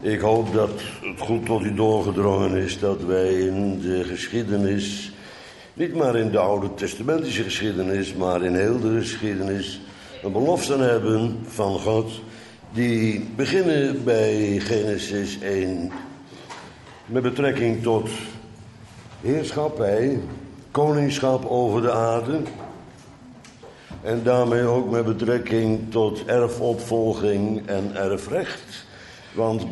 Ik hoop dat het goed tot u doorgedrongen is dat wij in de geschiedenis, niet maar in de Oude Testamentische geschiedenis, maar in heel de geschiedenis, een belofte hebben van God, die beginnen bij Genesis 1, met betrekking tot heerschappij, koningschap over de aarde, en daarmee ook met betrekking tot erfopvolging en erfrecht. Want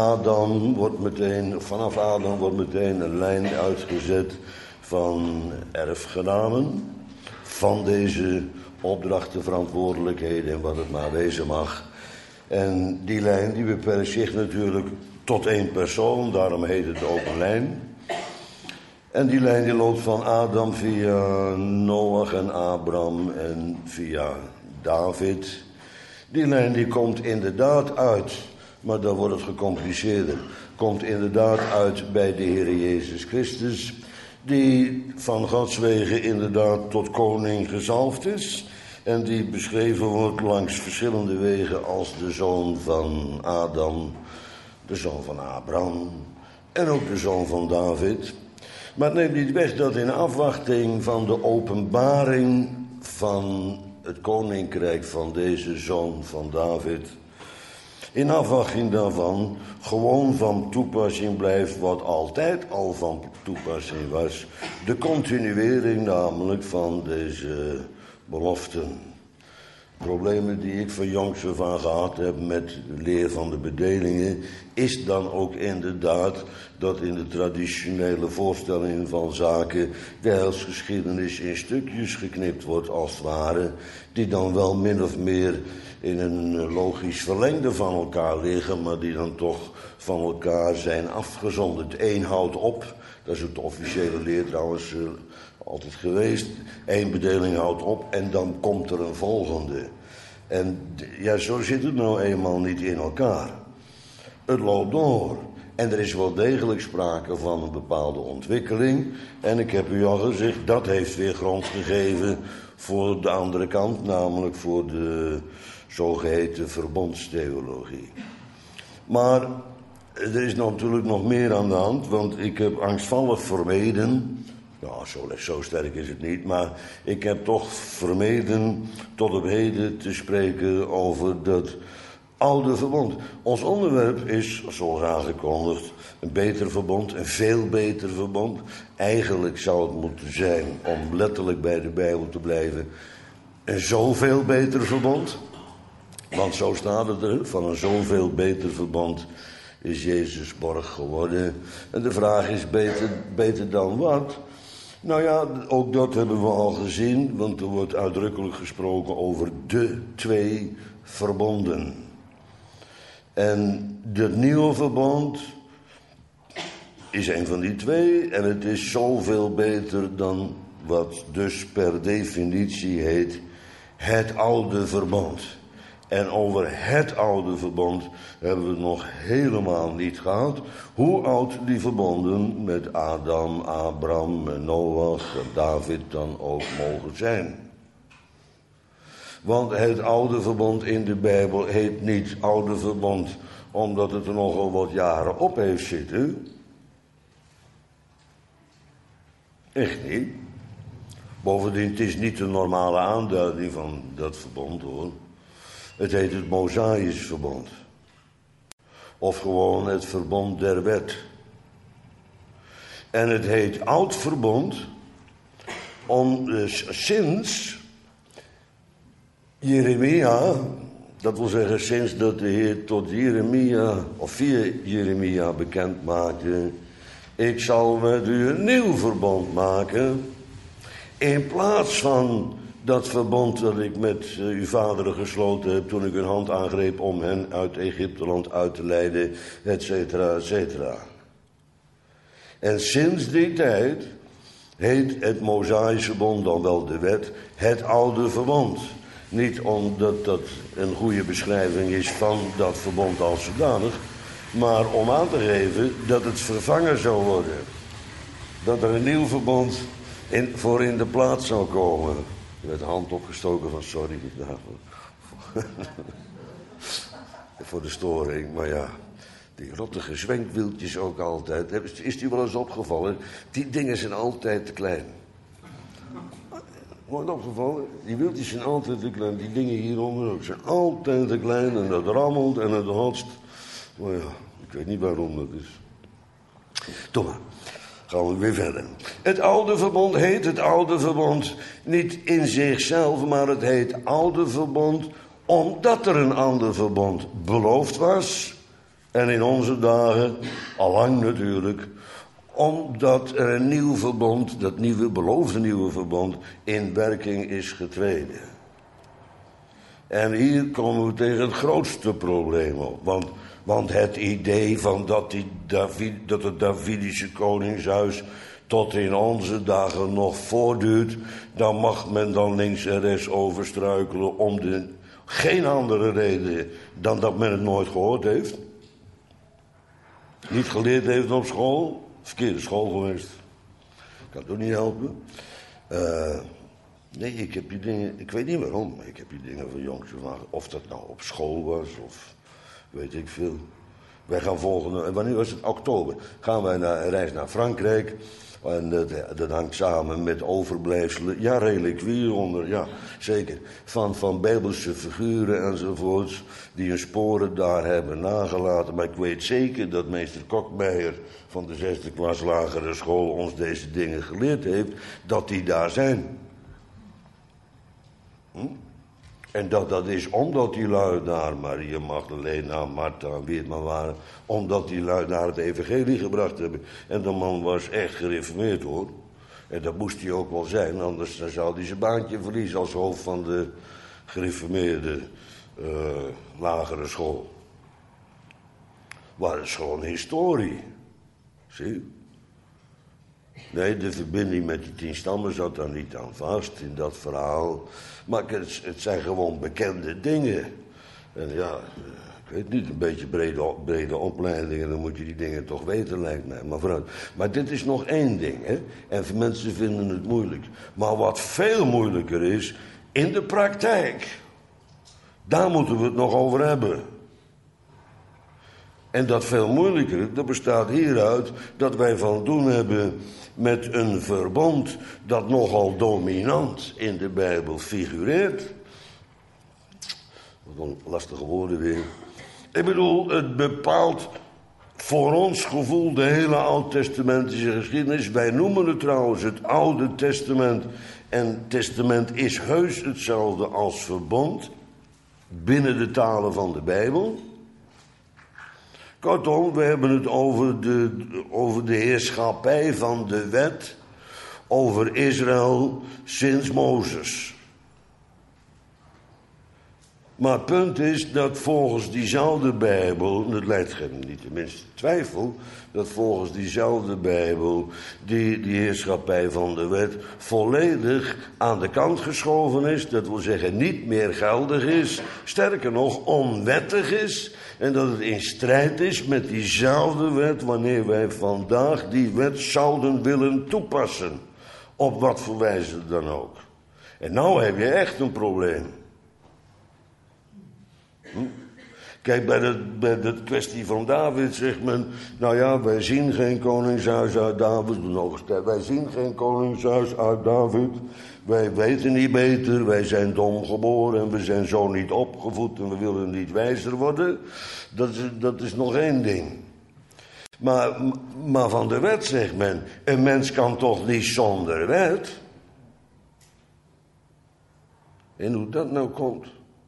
vanaf Adam wordt meteen een lijn uitgezet van erfgenamen, van deze opdrachten, verantwoordelijkheden en wat het maar wezen mag. En die lijn die beperkt zich natuurlijk tot één persoon, daarom heet het ook een lijn. En die lijn die loopt van Adam via Noach en Abraham en via David. Die lijn die komt inderdaad uit, maar dan wordt het gecompliceerder. Komt inderdaad uit bij de Heer Jezus Christus, die van Gods wegen inderdaad tot koning gezalfd is. En die beschreven wordt langs verschillende wegen als de zoon van Adam, de zoon van Abraham en ook de zoon van David. Maar het neemt niet weg dat in afwachting van de openbaring van het koninkrijk van deze zoon van David, in afwachting daarvan gewoon van toepassing blijft wat altijd al van toepassing was. De continuering namelijk van deze beloften. Problemen die ik van jongs af aan gehad heb met de leer van de bedelingen, is dan ook inderdaad dat in de traditionele voorstellingen van zaken de heilsgeschiedenis in stukjes geknipt wordt als het ware, die dan wel min of meer in een logisch verlengde van elkaar liggen, maar die dan toch van elkaar zijn afgezonderd. Eén houdt op, dat is ook de officiële leer trouwens altijd geweest. Eén bedeling houdt op en dan komt er een volgende. En ja, zo zit het nou eenmaal niet in elkaar. Het loopt door. En er is wel degelijk sprake van een bepaalde ontwikkeling. En ik heb u al gezegd, dat heeft weer grond gegeven voor de andere kant, namelijk voor de zogeheten verbondstheologie. Maar er is natuurlijk nog meer aan de hand, want ik heb angstvallig vermeden, nou, zo sterk is het niet, maar ik heb toch vermeden tot op heden te spreken over dat oude verbond. Ons onderwerp is, zoals aangekondigd, een beter verbond, een veel beter verbond. Eigenlijk zou het moeten zijn, om letterlijk bij de Bijbel te blijven, een zoveel beter verbond. Want zo staat het er, van een zoveel beter verbond is Jezus borg geworden. En de vraag is, beter dan wat? Nou ja, ook dat hebben we al gezien, want er wordt uitdrukkelijk gesproken over de twee verbonden. En het nieuwe verbond is een van die twee en het is zoveel beter dan wat dus per definitie heet het oude verbond. En over het oude verbond hebben we het nog helemaal niet gehad. Hoe oud die verbonden met Adam, Abraham, Noach en David dan ook mogen zijn. Want het oude verbond in de Bijbel heet niet oude verbond omdat het er nogal wat jaren op heeft zitten. Echt niet. Bovendien, het is niet de normale aanduiding van dat verbond hoor. Het heet het Mosaïsch verbond. Of gewoon het verbond der wet. En het heet oud verbond sinds Jeremia, dat wil zeggen sinds dat de Heer tot Jeremia, of via Jeremia bekend maakte, ik zal met u een nieuw verbond maken, in plaats van dat verbond dat ik met uw vaderen gesloten heb toen ik hun hand aangreep om hen uit Egypteland uit te leiden, et cetera, et cetera. En sinds die tijd heet het Mosaïsche verbond, dan wel de wet, het oude verbond. Niet omdat dat een goede beschrijving is van dat verbond als zodanig, maar om aan te geven dat het vervangen zou worden. Dat er een nieuw verbond voor in de plaats zou komen. Er werd de hand opgestoken van sorry daarvoor. Voor de storing, maar ja, het Die rottige zwenkwieltjes ook altijd. Is die wel eens opgevallen? Die dingen zijn altijd te klein. Wordt opgevallen? Die wieltjes zijn altijd te klein. Die dingen hieronder ook zijn altijd te klein. En dat rammelt en het hotst. Maar ja, ik weet niet waarom dat is. Doe maar. Gaan we weer verder. Het oude verbond heet het oude verbond niet in zichzelf, maar het heet oude verbond omdat er een ander verbond beloofd was. En in onze dagen, allang natuurlijk, omdat er een nieuw verbond, dat nieuwe beloofde nieuwe verbond, in werking is getreden. En hier komen we tegen het grootste probleem op. Want het idee van dat het Davidische koningshuis tot in onze dagen nog voortduurt, dan mag men dan links en rechts over struikelen om geen andere reden dan dat men het nooit gehoord heeft. Niet geleerd heeft op school. Verkeerde school geweest. Kan het ook niet helpen. Nee, ik heb die dingen, ik weet niet waarom, maar ik heb die dingen van jongs af aan. Of dat nou op school was, of weet ik veel. Wij gaan wanneer was het? Oktober. Gaan wij een reis naar Frankrijk. En dat hangt samen met overblijfselen. Ja, reliquieën onder, ja, zeker. Van bijbelse figuren enzovoorts. Die hun sporen daar hebben nagelaten. Maar ik weet zeker dat meester Kokmeijer van de 6e klas lagere school ons deze dingen geleerd heeft. Dat die daar zijn. En dat is omdat die lui daar, Maria Magdalena, Martha en wie het maar waren, omdat die lui daar het evangelie gebracht hebben. En de man was echt gereformeerd, hoor. En dat moest hij ook wel zijn, anders dan zou hij zijn baantje verliezen als hoofd van de gereformeerde lagere school. Maar dat is gewoon historie. Zie? Nee, de verbinding met die 10 stammen zat daar niet aan vast in dat verhaal. Maar het zijn gewoon bekende dingen. En ja, ik weet niet, een beetje brede opleidingen, dan moet je die dingen toch weten, lijkt mij. Maar vooruit. Maar dit is nog één ding, hè. En mensen vinden het moeilijk. Maar wat veel moeilijker is, in de praktijk. Daar moeten we het nog over hebben. En dat veel moeilijker, dat bestaat hieruit dat wij van doen hebben met een verbond dat nogal dominant in de Bijbel figureert. Wat een lastige woorden weer. Ik bedoel, het bepaalt voor ons gevoel de hele Oud-testamentische geschiedenis. Wij noemen het trouwens het Oude Testament. En testament is heus hetzelfde als verbond binnen de talen van de Bijbel. Kortom, we hebben het over de heerschappij van de wet over Israël sinds Mozes. Maar het punt is dat volgens diezelfde Bijbel, dat leidt niet de minste twijfel, dat volgens diezelfde Bijbel die heerschappij van de wet volledig aan de kant geschoven is. Dat wil zeggen niet meer geldig is, sterker nog onwettig is. En dat het in strijd is met diezelfde wet wanneer wij vandaag die wet zouden willen toepassen. Op wat voor wijze dan ook. En nou heb je echt een probleem. Kijk, bij de kwestie van David zegt men, nou ja, wij zien geen koningshuis uit David. Wij zien geen koningshuis uit David. Wij weten niet beter, wij zijn dom geboren en we zijn zo niet opgevoed en we willen niet wijzer worden. Dat is nog één ding. Maar van de wet zegt men, een mens kan toch niet zonder wet? En hoe dat nou komt?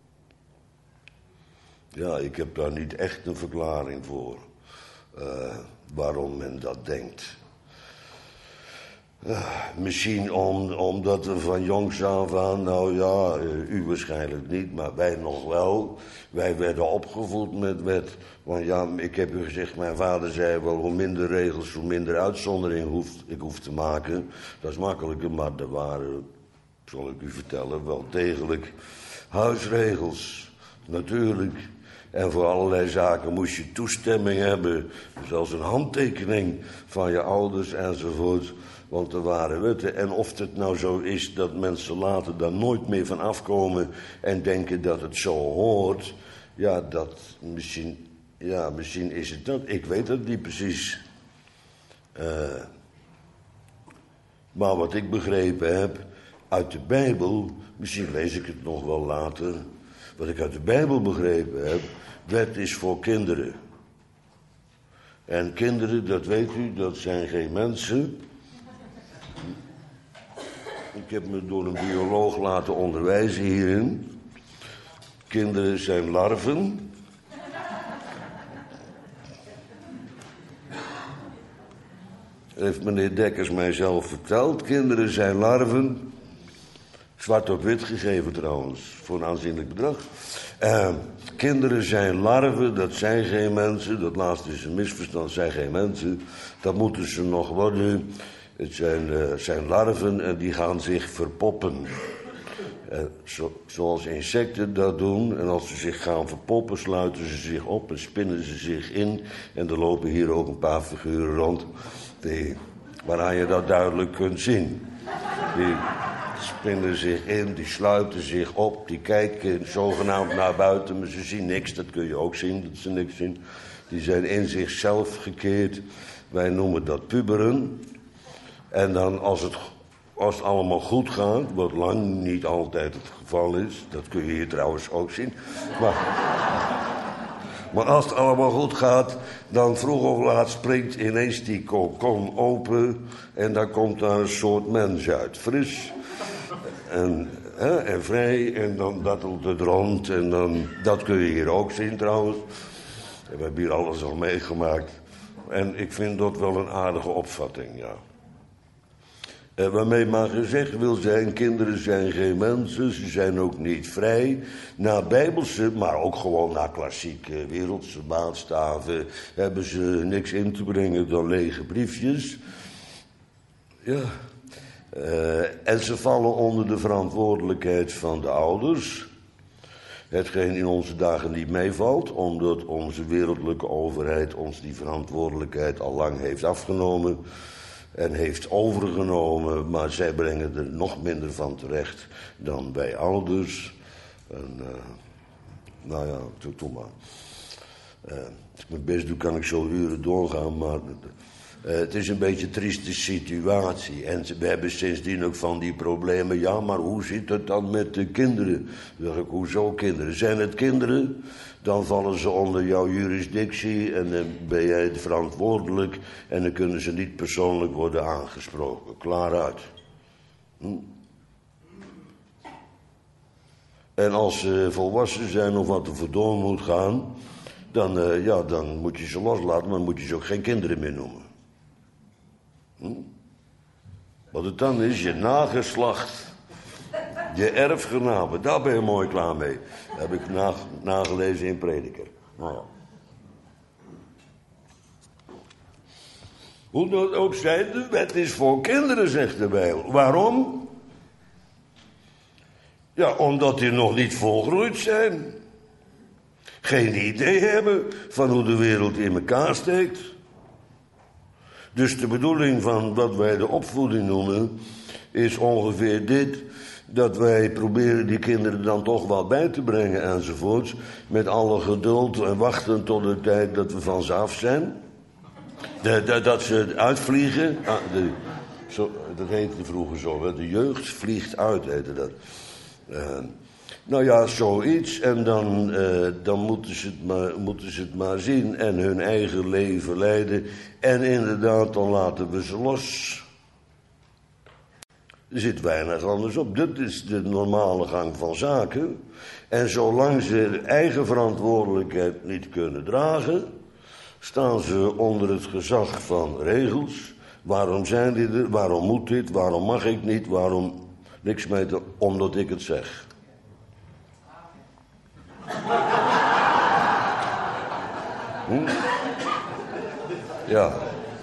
Ja, ik heb daar niet echt een verklaring voor. Waarom men dat denkt. Misschien omdat er van jongs af aan, nou ja, u waarschijnlijk niet, maar wij nog wel. Wij werden opgevoed met wet. Want ja, ik heb u gezegd, mijn vader zei wel, hoe minder regels, hoe minder uitzondering ik hoef te maken. Dat is makkelijker, maar er waren, zal ik u vertellen, wel degelijk huisregels. Natuurlijk. En voor allerlei zaken moest je toestemming hebben. Zoals een handtekening van je ouders enzovoort. Want er waren wetten. En of het nou zo is dat mensen later daar nooit meer van afkomen en denken dat het zo hoort. Ja, dat misschien Ja, misschien is het dat. Ik weet het niet precies. Maar wat ik begrepen heb uit de Bijbel, misschien lees ik het nog wel later. Wat ik uit de Bijbel begrepen heb, wet is voor kinderen. En kinderen, dat weet u, dat zijn geen mensen. Ik heb me door een bioloog laten onderwijzen hierin. Kinderen zijn larven. Dat heeft meneer Dekkers mij zelf verteld. Kinderen zijn larven. Zwart op wit gegeven trouwens, voor een aanzienlijk bedrag. Kinderen zijn larven, dat zijn geen mensen. Dat laatste is een misverstand, zijn geen mensen. Dat moeten ze nog worden. Het zijn larven en die gaan zich verpoppen. Zoals insecten dat doen. En als ze zich gaan verpoppen, sluiten ze zich op en spinnen ze zich in. En er lopen hier ook een paar figuren rond waaraan je dat duidelijk kunt zien. Die spinnen zich in, die sluiten zich op, die kijken zogenaamd naar buiten, maar ze zien niks. Dat kun je ook zien, dat ze niks zien. Die zijn in zichzelf gekeerd. Wij noemen dat puberen. En dan als het allemaal goed gaat, wat lang niet altijd het geval is, dat kun je hier trouwens ook zien. Maar als het allemaal goed gaat, dan vroeg of laat springt ineens die kokon open en dan komt daar een soort mens uit. Fris en vrij en dan dattelt het rond en dan, dat kun je hier ook zien trouwens. En we hebben hier alles al meegemaakt. En ik vind dat wel een aardige opvatting, ja. Waarmee maar gezegd wil zijn, kinderen zijn geen mensen, ze zijn ook niet vrij. Naar bijbelse, maar ook gewoon naar klassieke wereldse maatstaven hebben ze niks in te brengen dan lege briefjes. Ja. En ze vallen onder de verantwoordelijkheid van de ouders. Hetgeen in onze dagen niet meevalt, omdat onze wereldlijke overheid ons die verantwoordelijkheid al lang heeft afgenomen en heeft overgenomen, maar zij brengen er nog minder van terecht dan wij ouders. En, nou ja, doe maar. Als ik mijn best doe, kan ik zo uren doorgaan, maar het is een beetje een trieste situatie. En we hebben sindsdien ook van die problemen. Ja, maar hoe zit het dan met de kinderen? Dan zeg ik, hoezo kinderen? Zijn het kinderen? Dan vallen ze onder jouw jurisdictie en dan ben jij verantwoordelijk. En dan kunnen ze niet persoonlijk worden aangesproken. Klaar uit. En als ze volwassen zijn of wat er voor door moet gaan, dan moet je ze loslaten, maar dan moet je ze ook geen kinderen meer noemen. Wat het dan is, je nageslacht, je erfgenamen, daar ben je mooi klaar mee. Dat heb ik nagelezen in Prediker. Nou ja. Hoe dat ook zij, de wet is voor kinderen, zegt de Bijbel. Waarom? Ja, omdat die nog niet volgroeid zijn. Geen idee hebben van hoe de wereld in elkaar steekt. Dus de bedoeling van wat wij de opvoeding noemen, is ongeveer dit. Dat wij proberen die kinderen dan toch wel bij te brengen enzovoorts. Met alle geduld en wachten tot de tijd dat we van ze af zijn. Dat ze uitvliegen. Dat heette vroeger zo. De jeugd vliegt uit, heette dat. Nou ja, zoiets. En dan moeten ze het maar zien en hun eigen leven leiden. En inderdaad, dan laten we ze los. Er zit weinig anders op. Dit is de normale gang van zaken. En zolang ze eigen verantwoordelijkheid niet kunnen dragen, staan ze onder het gezag van regels. Waarom zijn die er? Waarom moet dit? Waarom mag ik niet? Waarom niks mee te... Omdat ik het zeg. Ja.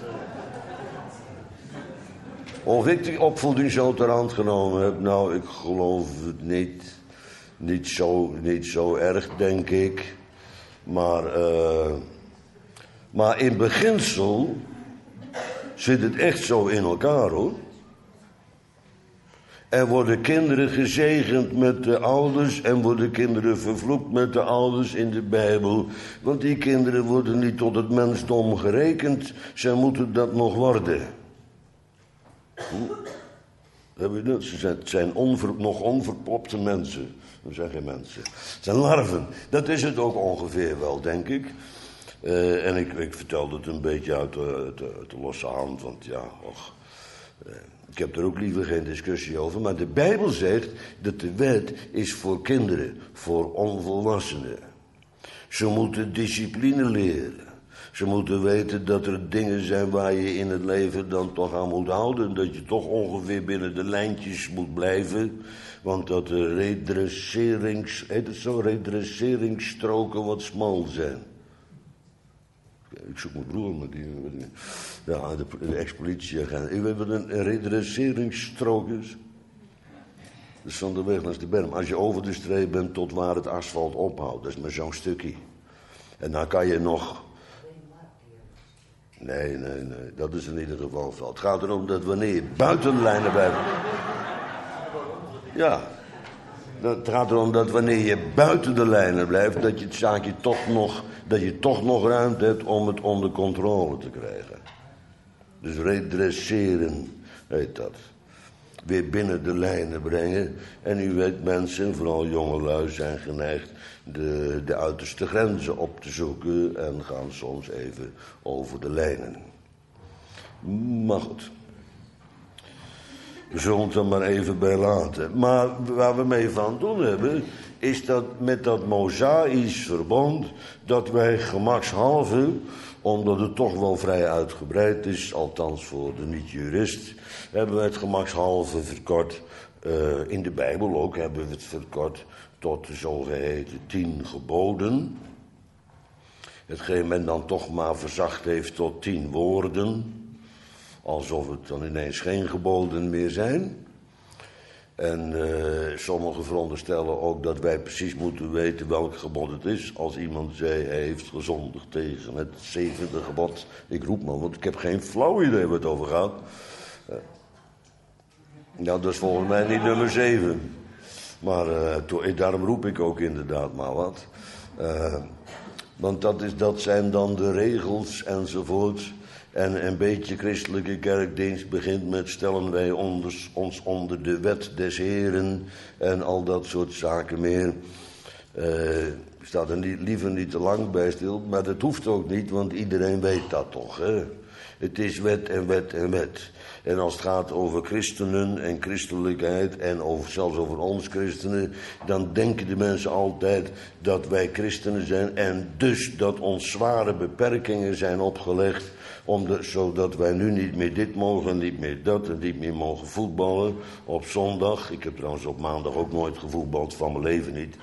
Of ik die opvoeding zo ter hand genomen heb, nou, ik geloof het niet. Niet zo erg, denk ik. Maar in beginsel zit het echt zo in elkaar, hoor. En worden kinderen gezegend met de ouders en worden kinderen vervloekt met de ouders in de Bijbel. Want die kinderen worden niet tot het mensdom gerekend. Zij moeten dat nog worden. Heb je dat? Ze zijn nog onverpopte mensen. Dat zijn geen mensen. Het zijn larven. Dat is het ook ongeveer wel, denk ik. En ik vertelde het een beetje uit de losse hand. Want ja, ik heb er ook liever geen discussie over. Maar de Bijbel zegt dat de wet is voor kinderen, voor onvolwassenen. Ze moeten discipline leren. Ze moeten weten dat er dingen zijn waar je in het leven dan toch aan moet houden. Dat je toch ongeveer binnen de lijntjes moet blijven. Want dat de redresseringsstroken wat smal zijn. Ik zoek mijn broer met die de ex-politieagent. Ik weet wat een redresseringsstrook is. Dat is van de weg langs de berm. Als je over de streep bent tot waar het asfalt ophoudt. Dat is maar zo'n stukje. En dan kan je nog... Nee, dat is in ieder geval zo. Het gaat erom dat wanneer je buiten de lijnen blijft... Ja. Het gaat erom dat wanneer je buiten de lijnen blijft... dat je het zaakje toch nog ruimte hebt om het onder controle te krijgen. Dus redresseren heet dat. Weer binnen de lijnen brengen. En u weet, mensen, vooral jongelui, zijn geneigd de uiterste grenzen op te zoeken en gaan soms even over de lijnen. Maar goed. We zullen het er maar even bij laten. Maar waar we mee van doen hebben, is dat met dat mosaïsch verbond, dat wij gemakshalve, omdat het toch wel vrij uitgebreid is, althans voor de niet-jurist, hebben we het gemakshalve verkort. In de Bijbel ook hebben we het verkort tot de zogeheten 10 geboden. Hetgeen men dan toch maar verzacht heeft tot 10 woorden. Alsof het dan ineens geen geboden meer zijn. En sommigen veronderstellen ook dat wij precies moeten weten welk gebod het is. Als iemand zei, hij heeft gezondigd tegen het 7e gebod. Ik roep maar, want ik heb geen flauw idee waar het over gaat. Nou, dat is volgens mij niet nummer 7. Maar daarom roep ik ook inderdaad maar wat. Want dat zijn dan de regels enzovoort. En een beetje christelijke kerkdienst begint met stellen wij ons onder de wet des Heren en al dat soort zaken meer. Ik sta er liever niet te lang bij stil, maar dat hoeft ook niet, want iedereen weet dat toch. Hè? Het is wet en wet en wet. En als het gaat over christenen en christelijkheid en zelfs over ons christenen, dan denken de mensen altijd dat wij christenen zijn en dus dat ons zware beperkingen zijn opgelegd. Zodat wij nu niet meer dit mogen, niet meer dat en niet meer mogen voetballen op zondag. Ik heb trouwens op maandag ook nooit gevoetbald, van mijn leven niet.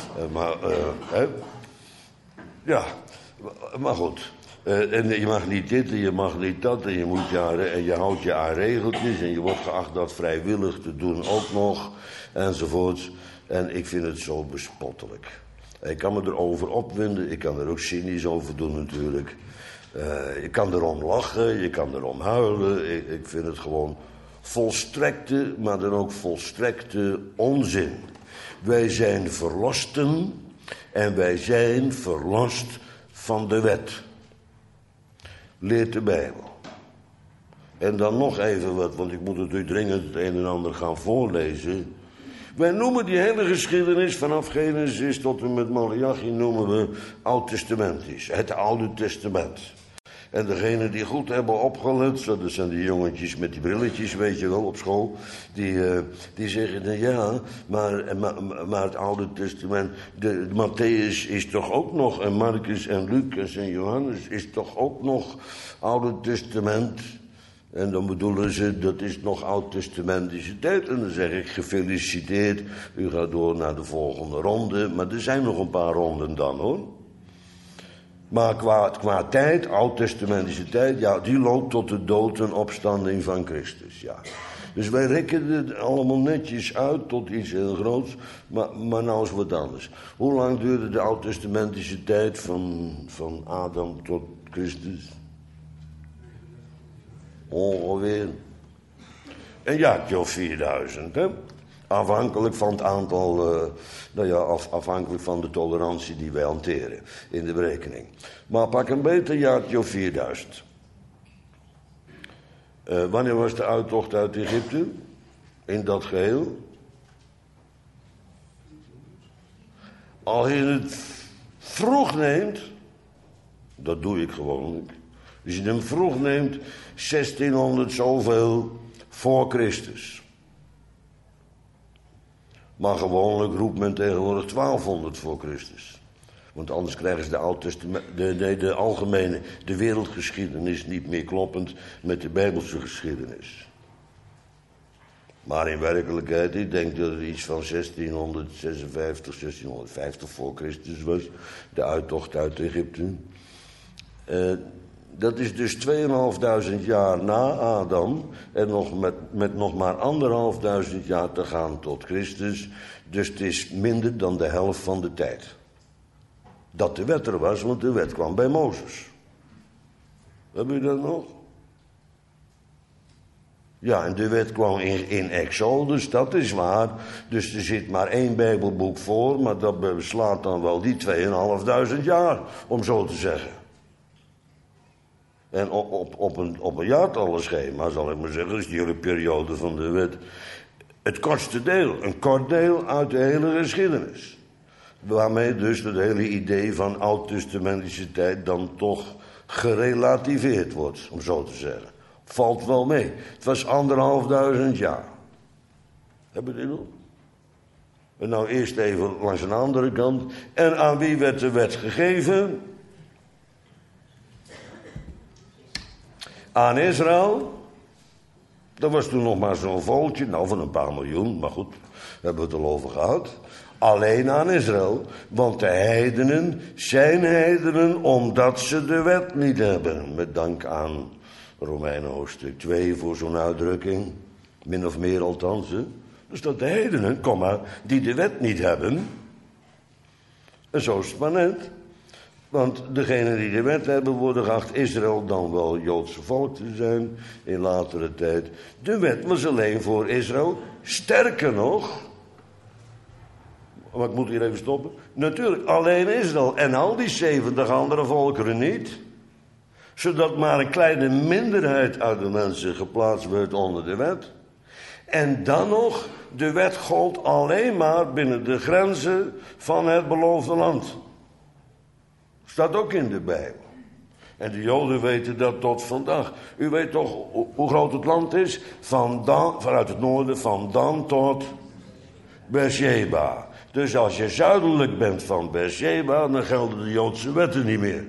Maar goed. En je mag niet dit en je mag niet dat en je houdt je aan regeltjes en je wordt geacht dat vrijwillig te doen ook nog enzovoort. En ik vind het zo bespottelijk. Ik kan me erover opwinden, ik kan er ook cynisch over doen natuurlijk. Je kan erom lachen, je kan erom huilen. Ik vind het gewoon volstrekte, maar dan ook volstrekte onzin. Wij zijn verlosten en wij zijn verlost van de wet. Leert de Bijbel. En dan nog even wat, want ik moet natuurlijk dringend het een en ander gaan voorlezen. Wij noemen die hele geschiedenis vanaf Genesis tot en met Malachi noemen we Oud-testamentisch. Het Oude Testament. En degenen die goed hebben opgelet, dat zijn die jongetjes met die brilletjes, weet je wel, op school. Die zeggen, ja, maar het Oude Testament, de Matthäus is toch ook nog, en Marcus en Lucas en Johannes is toch ook nog Oude Testament. En dan bedoelen ze, dat is nog Oud-testamentische tijd. En dan zeg ik, gefeliciteerd, u gaat door naar de volgende ronde. Maar er zijn nog een paar ronden dan, hoor. Maar qua tijd, Oud-testamentische tijd, ja, die loopt tot de dood en opstanding van Christus, ja. Dus wij rekken het allemaal netjes uit tot iets heel groots, maar nou is wat anders. Hoe lang duurde de Oud-testamentische tijd van Adam tot Christus? Ongeveer Een jaartje of 4000, hè? Afhankelijk van het aantal, afhankelijk van de tolerantie die wij hanteren in de berekening. Maar pak een beter jaartje of 4000. Wanneer was de uittocht uit Egypte? In dat geheel? Als je het vroeg neemt, dat doe ik gewoonlijk. Als je hem vroeg neemt, 1600 zoveel voor Christus. Maar gewoonlijk roept men tegenwoordig 1200 voor Christus. Want anders krijgen ze de algemene, de wereldgeschiedenis niet meer kloppend met de Bijbelse geschiedenis. Maar in werkelijkheid, ik denk dat het iets van 1656, 1650 voor Christus was. De uittocht uit Egypte. Dat is dus 2500 jaar na Adam. En met nog maar 1500 jaar te gaan tot Christus. Dus het is minder dan de helft van de tijd. Dat de wet er was, want de wet kwam bij Mozes. Hebben jullie dat nog? Ja, en de wet kwam in Exodus, dat is waar. Dus er zit maar 1 Bijbelboek voor, maar dat beslaat dan wel die 2500 jaar, om zo te zeggen. En op een jaartallenschema, zal ik maar zeggen, is die hele periode van de wet het kortste deel. Een kort deel uit de hele geschiedenis. Waarmee dus het hele idee van oud-testamentische tijd dan toch gerelativeerd wordt, om zo te zeggen. Valt wel mee. Het was 1500 jaar. Hebben jullie nog? En nou eerst even langs een andere kant. En aan wie werd de wet gegeven? Aan Israël. Dat was toen nog maar zo'n volkje, nou van een paar miljoen, maar goed, daar hebben we het al over gehad. Alleen aan Israël, want de heidenen zijn heidenen omdat ze de wet niet hebben. Met dank aan Romeinen hoofdstuk 2 voor zo'n uitdrukking, min of meer althans. Hè? Dus dat de heidenen, die de wet niet hebben. En zo is het maar net. Want degenen die de wet hebben worden geacht Israël dan wel Joodse volk te zijn in latere tijd. De wet was alleen voor Israël. Sterker nog, maar ik moet hier even stoppen. Natuurlijk, alleen Israël en al die 70 andere volkeren niet. Zodat maar een kleine minderheid uit de mensen geplaatst werd onder de wet. En dan nog, de wet gold alleen maar binnen de grenzen van het beloofde land. Staat ook in de Bijbel. En de Joden weten dat tot vandaag. U weet toch hoe groot het land is? Vanuit het noorden, van Dan tot Beersheba. Dus als je zuidelijk bent van Beersheba, dan gelden de Joodse wetten niet meer.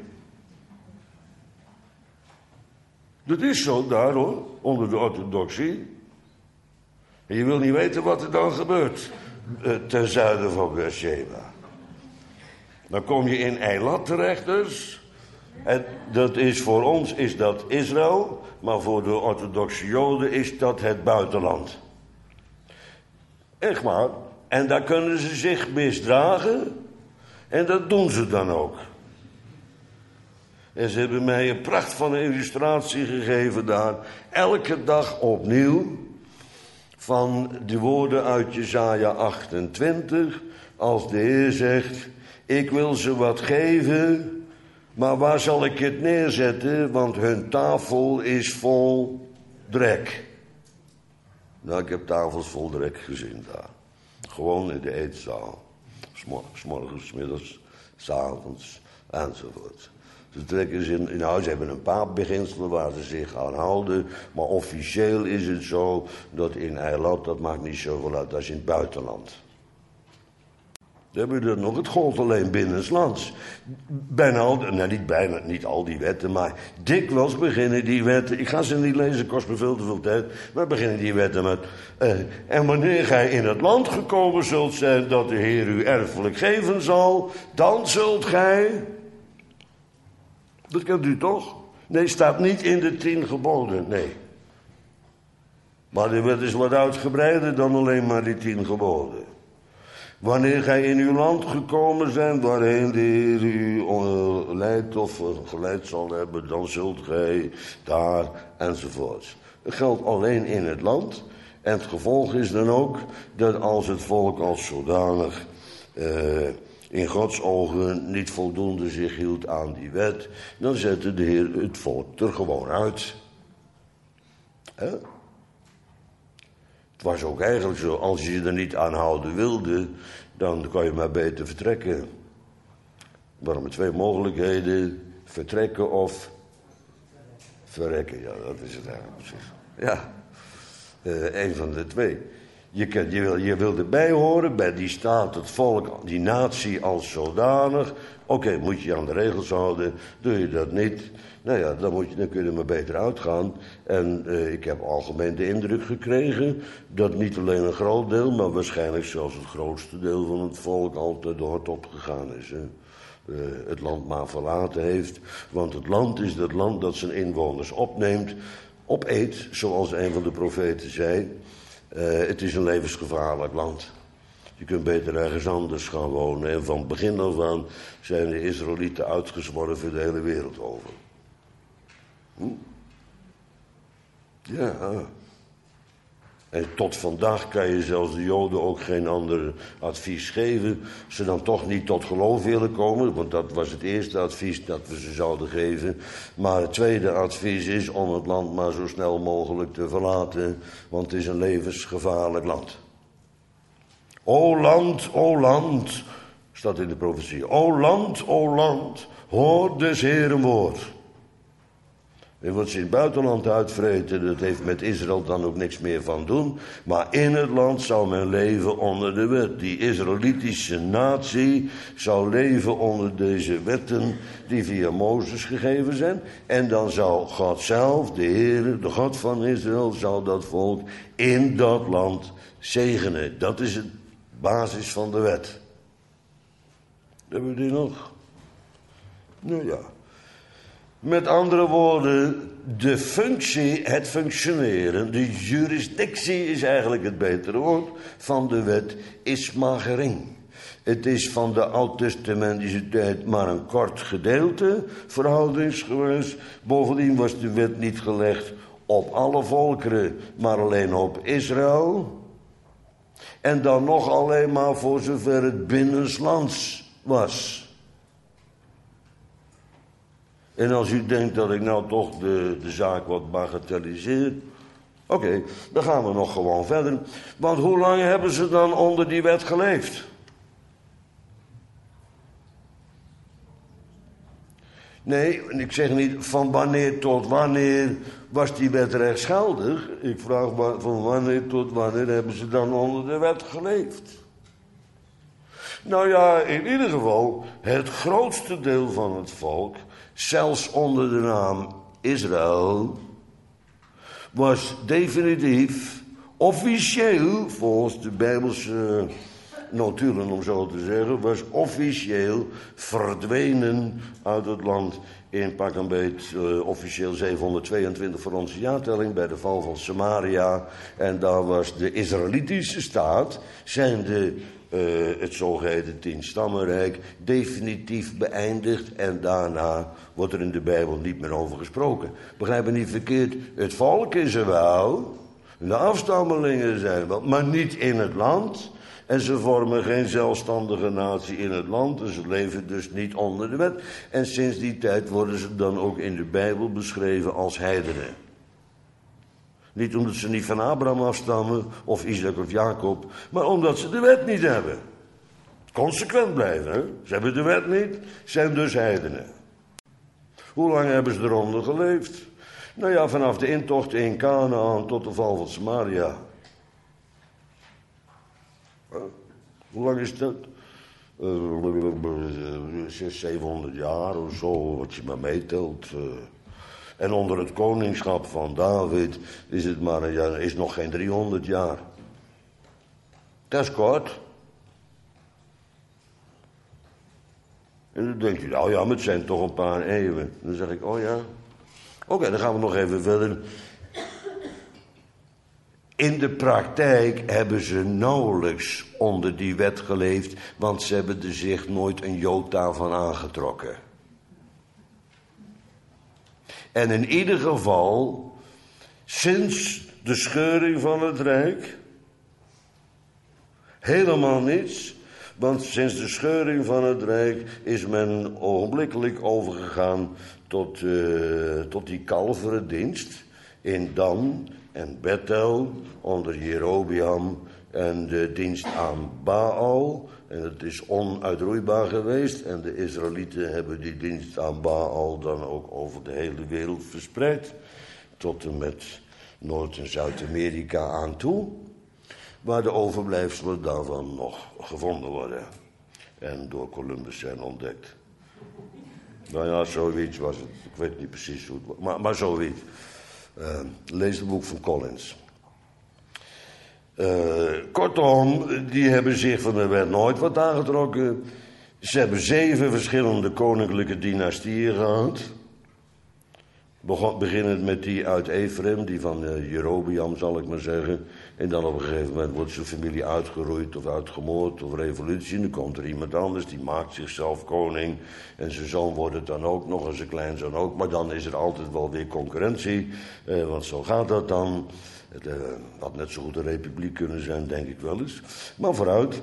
Dat is zo daar hoor, onder de orthodoxie. En je wil niet weten wat er dan gebeurt ten zuiden van Beersheba. Dan kom je in Eilat terecht dus. En dat is voor ons is dat Israël, maar voor de orthodoxe Joden is dat het buitenland. Echt maar. En daar kunnen ze zich misdragen. En dat doen ze dan ook. En ze hebben mij een pracht van een illustratie gegeven daar. Elke dag opnieuw. Van de woorden uit Jesaja 28. Als de Heer zegt, ik wil ze wat geven. Maar waar zal ik het neerzetten? Want hun tafel is vol drek. Nou, ik heb tafels vol drek gezien daar. Gewoon in de eetzaal. 's morgens, 's middags, 's avonds, enzovoort. Ze trekken ze in huis, ze hebben een paar beginselen waar ze zich aan houden. Maar officieel is het zo dat in Eilat, dat maakt niet zoveel uit als in het buitenland. Dan hebben we er nog, het gold alleen binnenslands. Niet al die wetten, maar dikwijls beginnen die wetten, ik ga ze niet lezen, kost me veel te veel tijd, maar beginnen die wetten met, en wanneer gij in het land gekomen zult zijn dat de Heer u erfelijk geven zal, dan zult gij, dat kent u toch? Nee, staat niet in de 10 geboden, nee. Maar de wet is wat uitgebreider dan alleen maar die 10 geboden. Wanneer gij in uw land gekomen bent, waarheen de Heer u leidt of geleid zal hebben, dan zult gij daar enzovoorts. Het geldt alleen in het land. En het gevolg is dan ook dat als het volk als zodanig in Gods ogen niet voldoende zich hield aan die wet, dan zette de Heer het volk er gewoon uit. Hè? Het was ook eigenlijk zo, als je je er niet aan houden wilde, dan kan je maar beter vertrekken. Er waren maar twee mogelijkheden, vertrekken of verrekken. Ja, dat is het eigenlijk precies. Ja, een van de twee. Je wil erbij horen, bij die staat, het volk, die natie als zodanig. Oké, moet je je aan de regels houden, doe je dat niet, nou ja, dan kun je er maar beter uitgaan. En ik heb algemeen de indruk gekregen dat niet alleen een groot deel, maar waarschijnlijk zelfs het grootste deel van het volk altijd de hort opgegaan is. Hè. Het land maar verlaten heeft. Want het land is dat land dat zijn inwoners opneemt, opeet, zoals een van de profeten zei. Het is een levensgevaarlijk land. Je kunt beter ergens anders gaan wonen. En van begin af aan zijn de Israëlieten uitgezworven de hele wereld over. Ja. En tot vandaag kan je zelfs de Joden ook geen ander advies geven. Ze dan toch niet tot geloof willen komen. Want dat was het eerste advies dat we ze zouden geven. Maar het tweede advies is om het land maar zo snel mogelijk te verlaten. Want het is een levensgevaarlijk land. O land, staat in de profetie. O land, hoor des Heeren woord. En wat ze in het buitenland uitvreten, dat heeft met Israël dan ook niks meer van doen. Maar in het land zou men leven onder de wet. Die Israëlitische natie zou leven onder deze wetten die via Mozes gegeven zijn. En dan zou God zelf, de Heer, de God van Israël, zou dat volk in dat land zegenen. Dat is de basis van de wet. Hebben we die nog? Nou ja. Met andere woorden, de functie, het functioneren, de jurisdictie is eigenlijk het betere woord, van de wet is maar gering. Het is van de oud-testamentische tijd maar een kort gedeelte, verhoudingsgewijs. Bovendien was de wet niet gelegd op alle volkeren, maar alleen op Israël. En dan nog alleen maar voor zover het binnenlands was. En als u denkt dat ik nou toch de zaak wat bagatelliseer. Oké, dan gaan we nog gewoon verder. Want hoe lang hebben ze dan onder die wet geleefd? Nee, ik zeg niet van wanneer tot wanneer was die wet rechtsgeldig. Ik vraag van wanneer tot wanneer hebben ze dan onder de wet geleefd. Nou ja, in ieder geval, het grootste deel van het volk, zelfs onder de naam Israël, was definitief, officieel, volgens de Bijbelse notulen om zo te zeggen, was officieel verdwenen uit het land in pak een beet officieel 722 voor onze jaartelling bij de val van Samaria. En daar was de Israëlitische staat, zijnde het zogeheten 10-stammenrijk, definitief beëindigd. En daarna wordt er in de Bijbel niet meer over gesproken. Begrijp me niet verkeerd, het volk is er wel, de afstammelingen zijn wel, maar niet in het land. En ze vormen geen zelfstandige natie in het land. En ze leven dus niet onder de wet. En sinds die tijd worden ze dan ook in de Bijbel beschreven als heidenen. Niet omdat ze niet van Abraham afstammen, of Isaac of Jacob, maar omdat ze de wet niet hebben. Consequent blijven, hè? Ze hebben de wet niet, zijn dus heidenen. Hoe lang hebben ze eronder geleefd? Nou ja, vanaf de intocht in Kanaan tot de val van Samaria. Hoe lang is dat? 700 jaar of zo, wat je maar meetelt. En onder het koningschap van David is het maar een jaar, is nog geen 300 jaar. Dat is kort. En dan denk je, nou ja, maar het zijn toch een paar eeuwen. Dan zeg ik, oh ja. Oké, dan gaan we nog even verder. In de praktijk hebben ze nauwelijks onder die wet geleefd, want ze hebben er zich nooit een jota van aangetrokken. En in ieder geval, sinds de scheuring van het rijk? Helemaal niets. Want sinds de scheuring van het rijk is men ogenblikkelijk overgegaan tot die kalverendienst in Dan en Bethel onder Jerobeam en de dienst aan Baal. En het is onuitroeibaar geweest en de Israëlieten hebben die dienst aan Baal dan ook over de hele wereld verspreid. Tot en met Noord- en Zuid-Amerika aan toe. Waar de overblijfselen daarvan nog gevonden worden. En door Columbus zijn ontdekt. Nou ja, zoiets was het. Ik weet niet precies hoe het was. Maar zoiets. Lees het boek van Collins. Kortom, die hebben zich van de wet nooit wat aangetrokken. Ze hebben 7 verschillende koninklijke dynastieën gehad. Beginnend met die uit Ephraim, die van Jerobeam zal ik maar zeggen. En dan op een gegeven moment wordt zijn familie uitgeroeid of uitgemoord of revolutie. En dan komt er iemand anders, die maakt zichzelf koning. En zijn zoon wordt het dan ook nog, en zijn kleinzoon ook. Maar dan is er altijd wel weer concurrentie, want zo gaat dat dan. Het had net zo goed een republiek kunnen zijn, denk ik wel eens. Maar vooruit.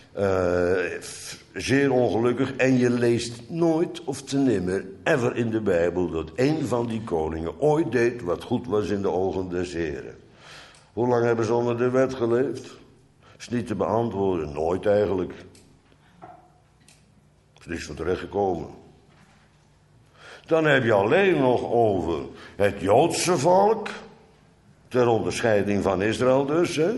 Zeer ongelukkig. En je leest nooit of te nimmer ever in de Bijbel dat een van die koningen ooit deed wat goed was in de ogen des Heren. Hoe lang hebben ze onder de wet geleefd? Is niet te beantwoorden. Nooit eigenlijk. Er is niks van terecht gekomen. Dan heb je alleen nog over het Joodse volk. Ter onderscheiding van Israël dus, hè.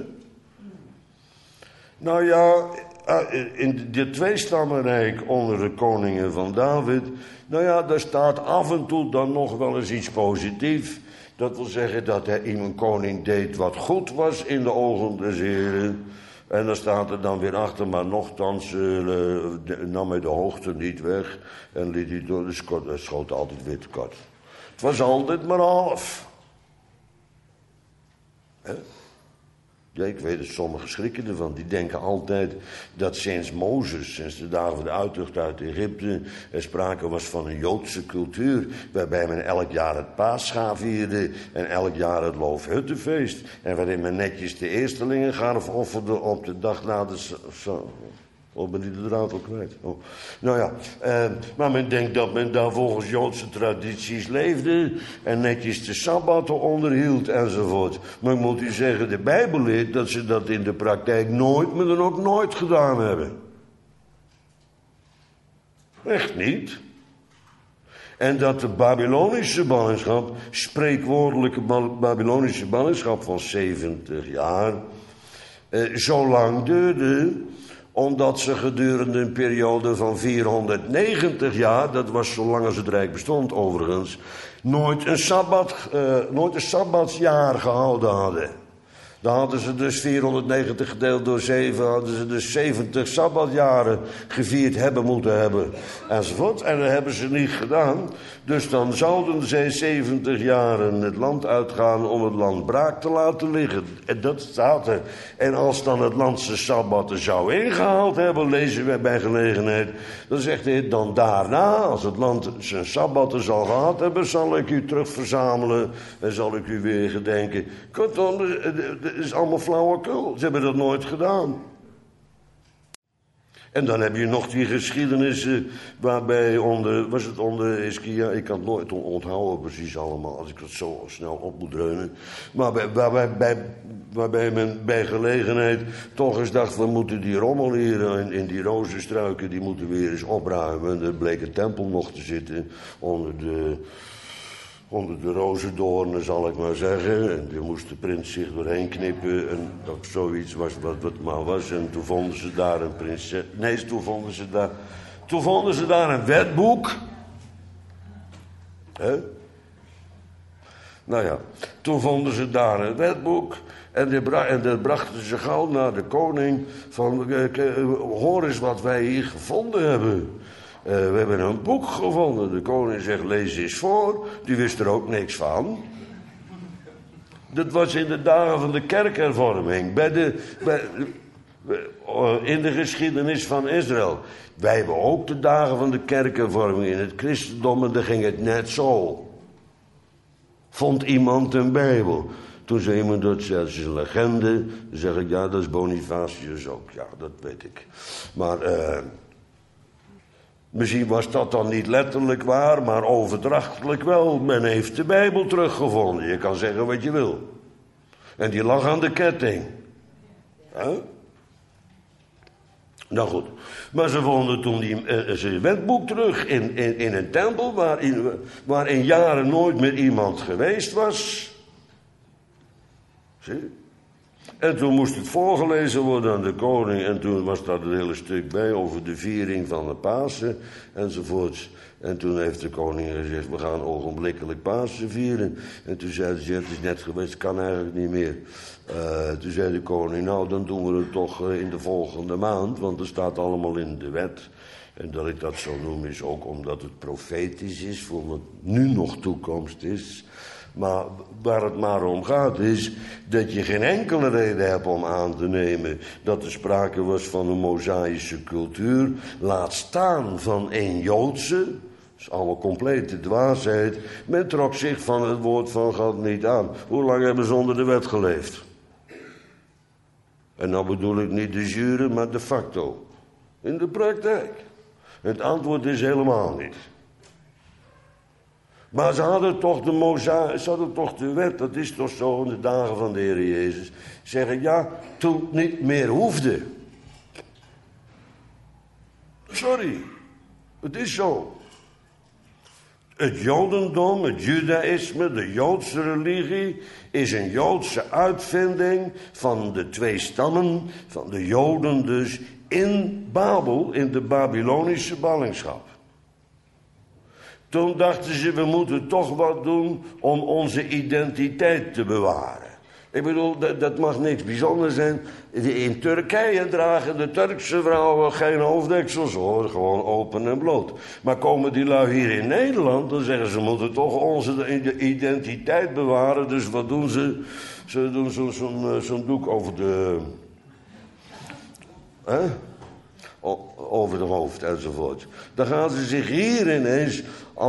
Nou ja, in dit tweestammenrijk onder de koningen van David. Nou ja, daar staat af en toe dan nog wel eens iets positiefs. Dat wil zeggen dat hij een koning deed wat goed was in de ogen des Heren. En dan staat er dan weer achter, maar nochtans nam hij de hoogte niet weg. En liet hij door de schoot altijd weer tekort. Het was altijd maar half. Hè? Ja, ik weet het, sommigen schrikken ervan. Die denken altijd dat sinds Mozes, sinds de dagen van de uittocht uit Egypte, er sprake was van een Joodse cultuur, waarbij men elk jaar het Paascha vierde en elk jaar het Loofhuttenfeest. En waarin men netjes de eerstelingen gaven offerde op de dag na de... Oh, ben ik de draad al kwijt. Oh. Nou ja, maar men denkt dat men daar volgens Joodse tradities leefde en netjes de Sabbatten onderhield enzovoort. Maar ik moet u zeggen, de Bijbel leert dat ze dat in de praktijk nooit, maar dan ook nooit gedaan hebben. Echt niet. En dat de Babylonische ballingschap, spreekwoordelijke Babylonische ballingschap van 70 jaar, zo lang duurde, omdat ze gedurende een periode van 490 jaar, dat was zolang als het Rijk bestond overigens, nooit een sabbatsjaar gehouden hadden. Dan hadden ze dus 490 gedeeld door 7, hadden ze dus 70 sabbatjaren gevierd hebben moeten hebben. Enzovoort. En dat hebben ze niet gedaan. Dus dan zouden zij 70 jaren het land uitgaan om het land braak te laten liggen. En dat staat er. En als dan het land zijn sabbatten zou ingehaald hebben, lezen wij bij gelegenheid. Dan zegt hij, dan daarna, als het land zijn sabbatten zal gehad hebben, zal ik u terug verzamelen en zal ik u weer gedenken. Kortom, het is allemaal flauwekul. Ze hebben dat nooit gedaan. En dan heb je nog die geschiedenissen waarbij was het onder Hiskia, ik kan het nooit onthouden precies allemaal, als ik het zo snel op moet dreunen. Maar waarbij men bij gelegenheid toch eens dacht, we moeten die rommel hier in die rozenstruiken, die moeten we weer eens opruimen. En er bleek een tempel nog te zitten onder de rozendoornen, zal ik maar zeggen. En daar moest de prins zich doorheen knippen. En dat zoiets was wat het maar was. En toen vonden ze daar een prinses. Nee, toen vonden ze daar een wetboek. Hè? Nou ja, toen vonden ze daar een wetboek. En dat brachten ze gauw naar de koning. Van, hoor eens wat wij hier gevonden hebben. We hebben een boek gevonden. De koning zegt, lees eens voor. Die wist er ook niks van. Dat was in de dagen van de kerkhervorming. In de geschiedenis van Israël. Wij hebben ook de dagen van de kerkhervorming in het christendom. En daar ging het net zo. Vond iemand een Bijbel. Toen zei iemand, dat is een legende. Dan zeg ik, ja, dat is Bonifatius ook. Ja, dat weet ik. Maar misschien was dat dan niet letterlijk waar, maar overdrachtelijk wel. Men heeft de Bijbel teruggevonden. Je kan zeggen wat je wil. En die lag aan de ketting. Huh? Nou goed. Maar ze vonden toen zijn wetboek terug in een tempel waar in jaren nooit meer iemand geweest was. Zie? En toen moest het voorgelezen worden aan de koning. En toen was daar een hele stuk bij over de viering van de Pasen enzovoorts. En toen heeft de koning gezegd, we gaan ogenblikkelijk Pasen vieren. En toen zei ze, het is net geweest, kan eigenlijk niet meer. Toen zei de koning, nou dan doen we het toch in de volgende maand. Want er staat allemaal in de wet. En dat ik dat zo noem is ook omdat het profetisch is, voor wat nu nog toekomst is. Maar waar het maar om gaat is dat je geen enkele reden hebt om aan te nemen dat er sprake was van een Mosaïsche cultuur. Laat staan van een Joodse. Dat is allemaal complete dwaasheid. Men trok zich van het woord van God niet aan. Hoe lang hebben ze onder de wet geleefd? En nou bedoel ik niet de jure, maar de facto. In de praktijk. Het antwoord is helemaal niet. Maar ze hadden toch de wet, dat is toch zo in de dagen van de Heer Jezus. Zeggen, ja, toen het niet meer hoefde. Sorry, het is zo. Het Jodendom, het Judaïsme, de Joodse religie, is een Joodse uitvinding van de twee stammen, van de Joden dus, in Babel, in de Babylonische ballingschap. Toen dachten ze, we moeten toch wat doen om onze identiteit te bewaren. Ik bedoel, dat mag niks bijzonders zijn. In Turkije dragen de Turkse vrouwen geen hoofddeksels hoor, gewoon open en bloot. Maar komen die lui hier in Nederland, dan zeggen ze, we moeten toch onze identiteit bewaren. Dus wat doen ze? Ze doen zo'n doek over de... over de hoofd enzovoort. Dan gaan ze zich hier ineens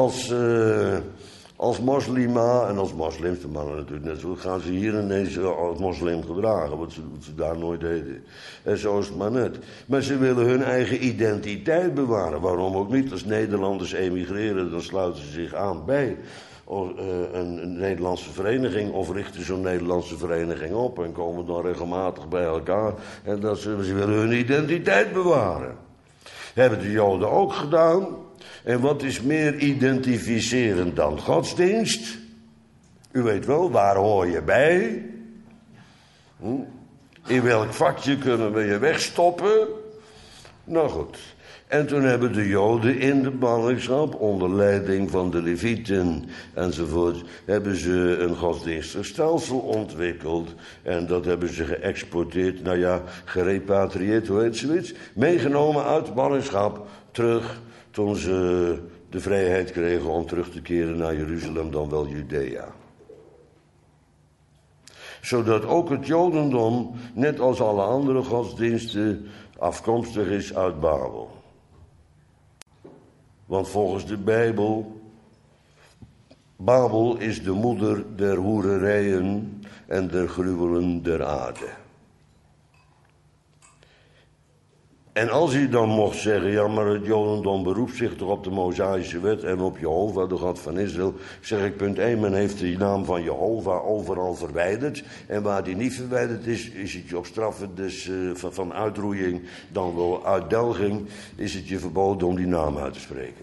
als moslima en als moslims, de mannen natuurlijk net zo, gaan ze hier ineens als moslim gedragen, wat ze daar nooit deden. En zo is het maar net. Maar ze willen hun eigen identiteit bewaren. Waarom ook niet? Als Nederlanders emigreren, dan sluiten ze zich aan bij een Nederlandse vereniging of richten zo'n Nederlandse vereniging op en komen dan regelmatig bij elkaar. En dat ze willen hun identiteit bewaren. Dat hebben de Joden ook gedaan. En wat is meer identificerend dan godsdienst? U weet wel, waar hoor je bij? In welk vakje kunnen we je wegstoppen? Nou goed. En toen hebben de Joden in de ballingschap, onder leiding van de Levieten enzovoort, hebben ze een godsdienstig stelsel ontwikkeld. En dat hebben ze geëxporteerd, gerepatrieerd, hoe heet zoiets? Meegenomen uit de ballingschap, terug toen ze de vrijheid kregen om terug te keren naar Jeruzalem, dan wel Judea. Zodat ook het Jodendom, net als alle andere godsdiensten, afkomstig is uit Babel. Want volgens de Bijbel, Babel is de moeder der hoererijen en der gruwelen der aarde. En als u dan mocht zeggen, ja, maar het Jodendom beroept zich toch op de Mosaïsche wet en op Jehovah, de God van Israël, zeg ik punt 1, men heeft de naam van Jehovah overal verwijderd. En waar die niet verwijderd is het je op straffen dus, van uitroeiing, dan wel uitdelging, is het je verboden om die naam uit te spreken.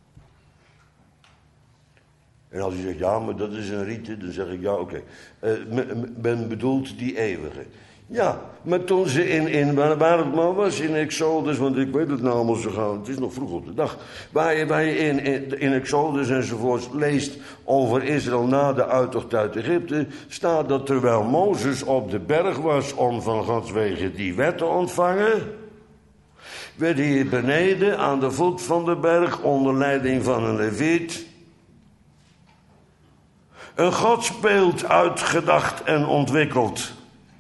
En als u zegt, ja, maar dat is een rite, dan zeg ik, ja, oké. Men bedoelt die eeuwige. Ja, maar toen ze waar het maar was, in Exodus, want ik weet het nou allemaal zo gauw, het is nog vroeg op de dag, waar je in Exodus enzovoorts leest over Israël na de uittocht uit Egypte, staat dat terwijl Mozes op de berg was om van Gods wegen die wet te ontvangen, werd hij beneden aan de voet van de berg onder leiding van een leviet een godsbeeld uitgedacht en ontwikkeld.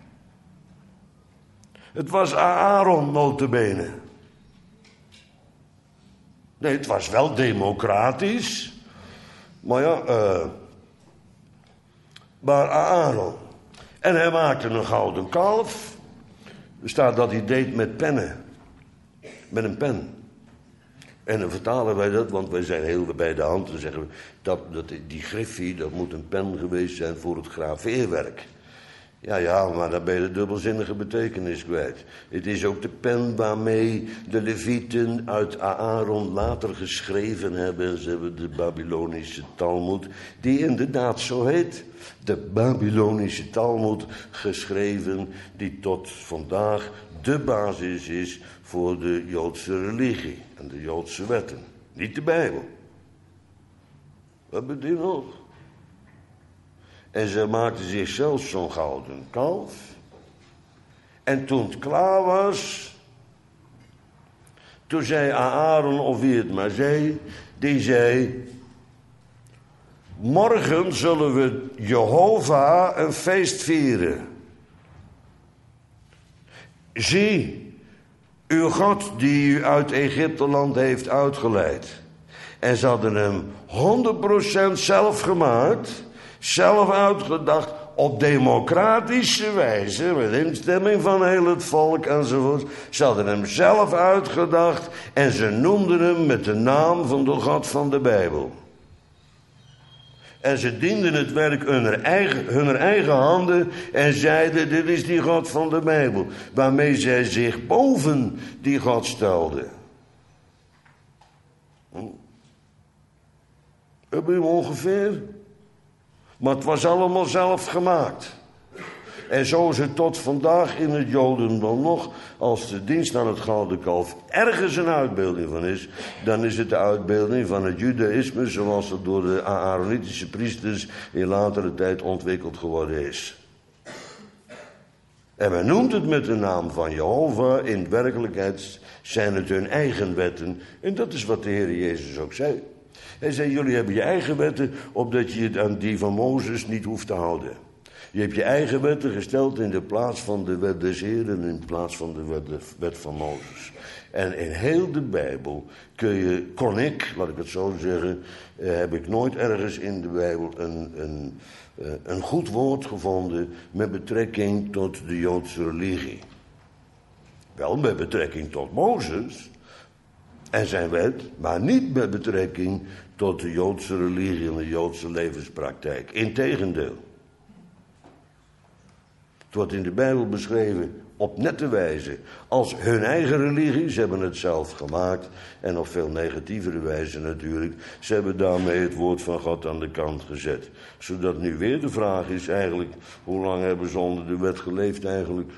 Het was Aaron notabene. Nee, het was wel democratisch. Maar ja, maar Aaron. En hij maakte een gouden kalf. Er staat dat hij deed met pennen. Met een pen. En dan vertalen wij dat, want wij zijn heel bij de hand. Dan zeggen we, dat die griffie, dat moet een pen geweest zijn voor het graveerwerk. Ja, maar dan ben je de dubbelzinnige betekenis kwijt. Het is ook de pen waarmee de Levieten uit Aaron later geschreven hebben. Ze hebben de Babylonische Talmud, die inderdaad zo heet. De Babylonische Talmud geschreven, die tot vandaag de basis is voor de Joodse religie en de Joodse wetten. Niet de Bijbel. Wat hebben die nog? En ze maakten zichzelf zo'n gouden kalf. En toen het klaar was, toen zei Aaron, of wie het maar zei, die zei: morgen zullen we Jehovah een feest vieren. Zie, uw God die u uit Egypteland heeft uitgeleid. En ze hadden hem 100% zelf gemaakt, zelf uitgedacht, op democratische wijze, met instemming van heel het volk enzovoort. Ze hadden hem zelf uitgedacht en ze noemden hem met de naam van de God van de Bijbel. En ze dienden het werk hun eigen handen en zeiden: dit is die God van de Bijbel. Waarmee zij zich boven die God stelden. Heb je hem ongeveer? Maar het was allemaal zelf gemaakt. En zo is het tot vandaag in het Jodendom nog. Als de dienst aan het gouden kalf ergens een uitbeelding van is, dan is het de uitbeelding van het Judaïsme zoals het door de Aaronitische priesters in latere tijd ontwikkeld geworden is. En men noemt het met de naam van Jehovah. In werkelijkheid zijn het hun eigen wetten. En dat is wat de Heer Jezus ook zei. Hij zei: jullie hebben je eigen wetten, opdat je het aan die van Mozes niet hoeft te houden. Je hebt je eigen wetten gesteld in de plaats van de wet des Heeren, in plaats van de wet van Mozes. En in heel de Bijbel kon ik, laat ik het zo zeggen, heb ik nooit ergens in de Bijbel een goed woord gevonden met betrekking tot de Joodse religie. Wel met betrekking tot Mozes en zijn wet, maar niet met betrekking tot de Joodse religie en de Joodse levenspraktijk. Integendeel. Het wordt in de Bijbel beschreven op nette wijze als hun eigen religie. Ze hebben het zelf gemaakt en op veel negatievere wijze natuurlijk. Ze hebben daarmee het woord van God aan de kant gezet. Zodat nu weer de vraag is eigenlijk: hoe lang hebben ze onder de wet geleefd eigenlijk?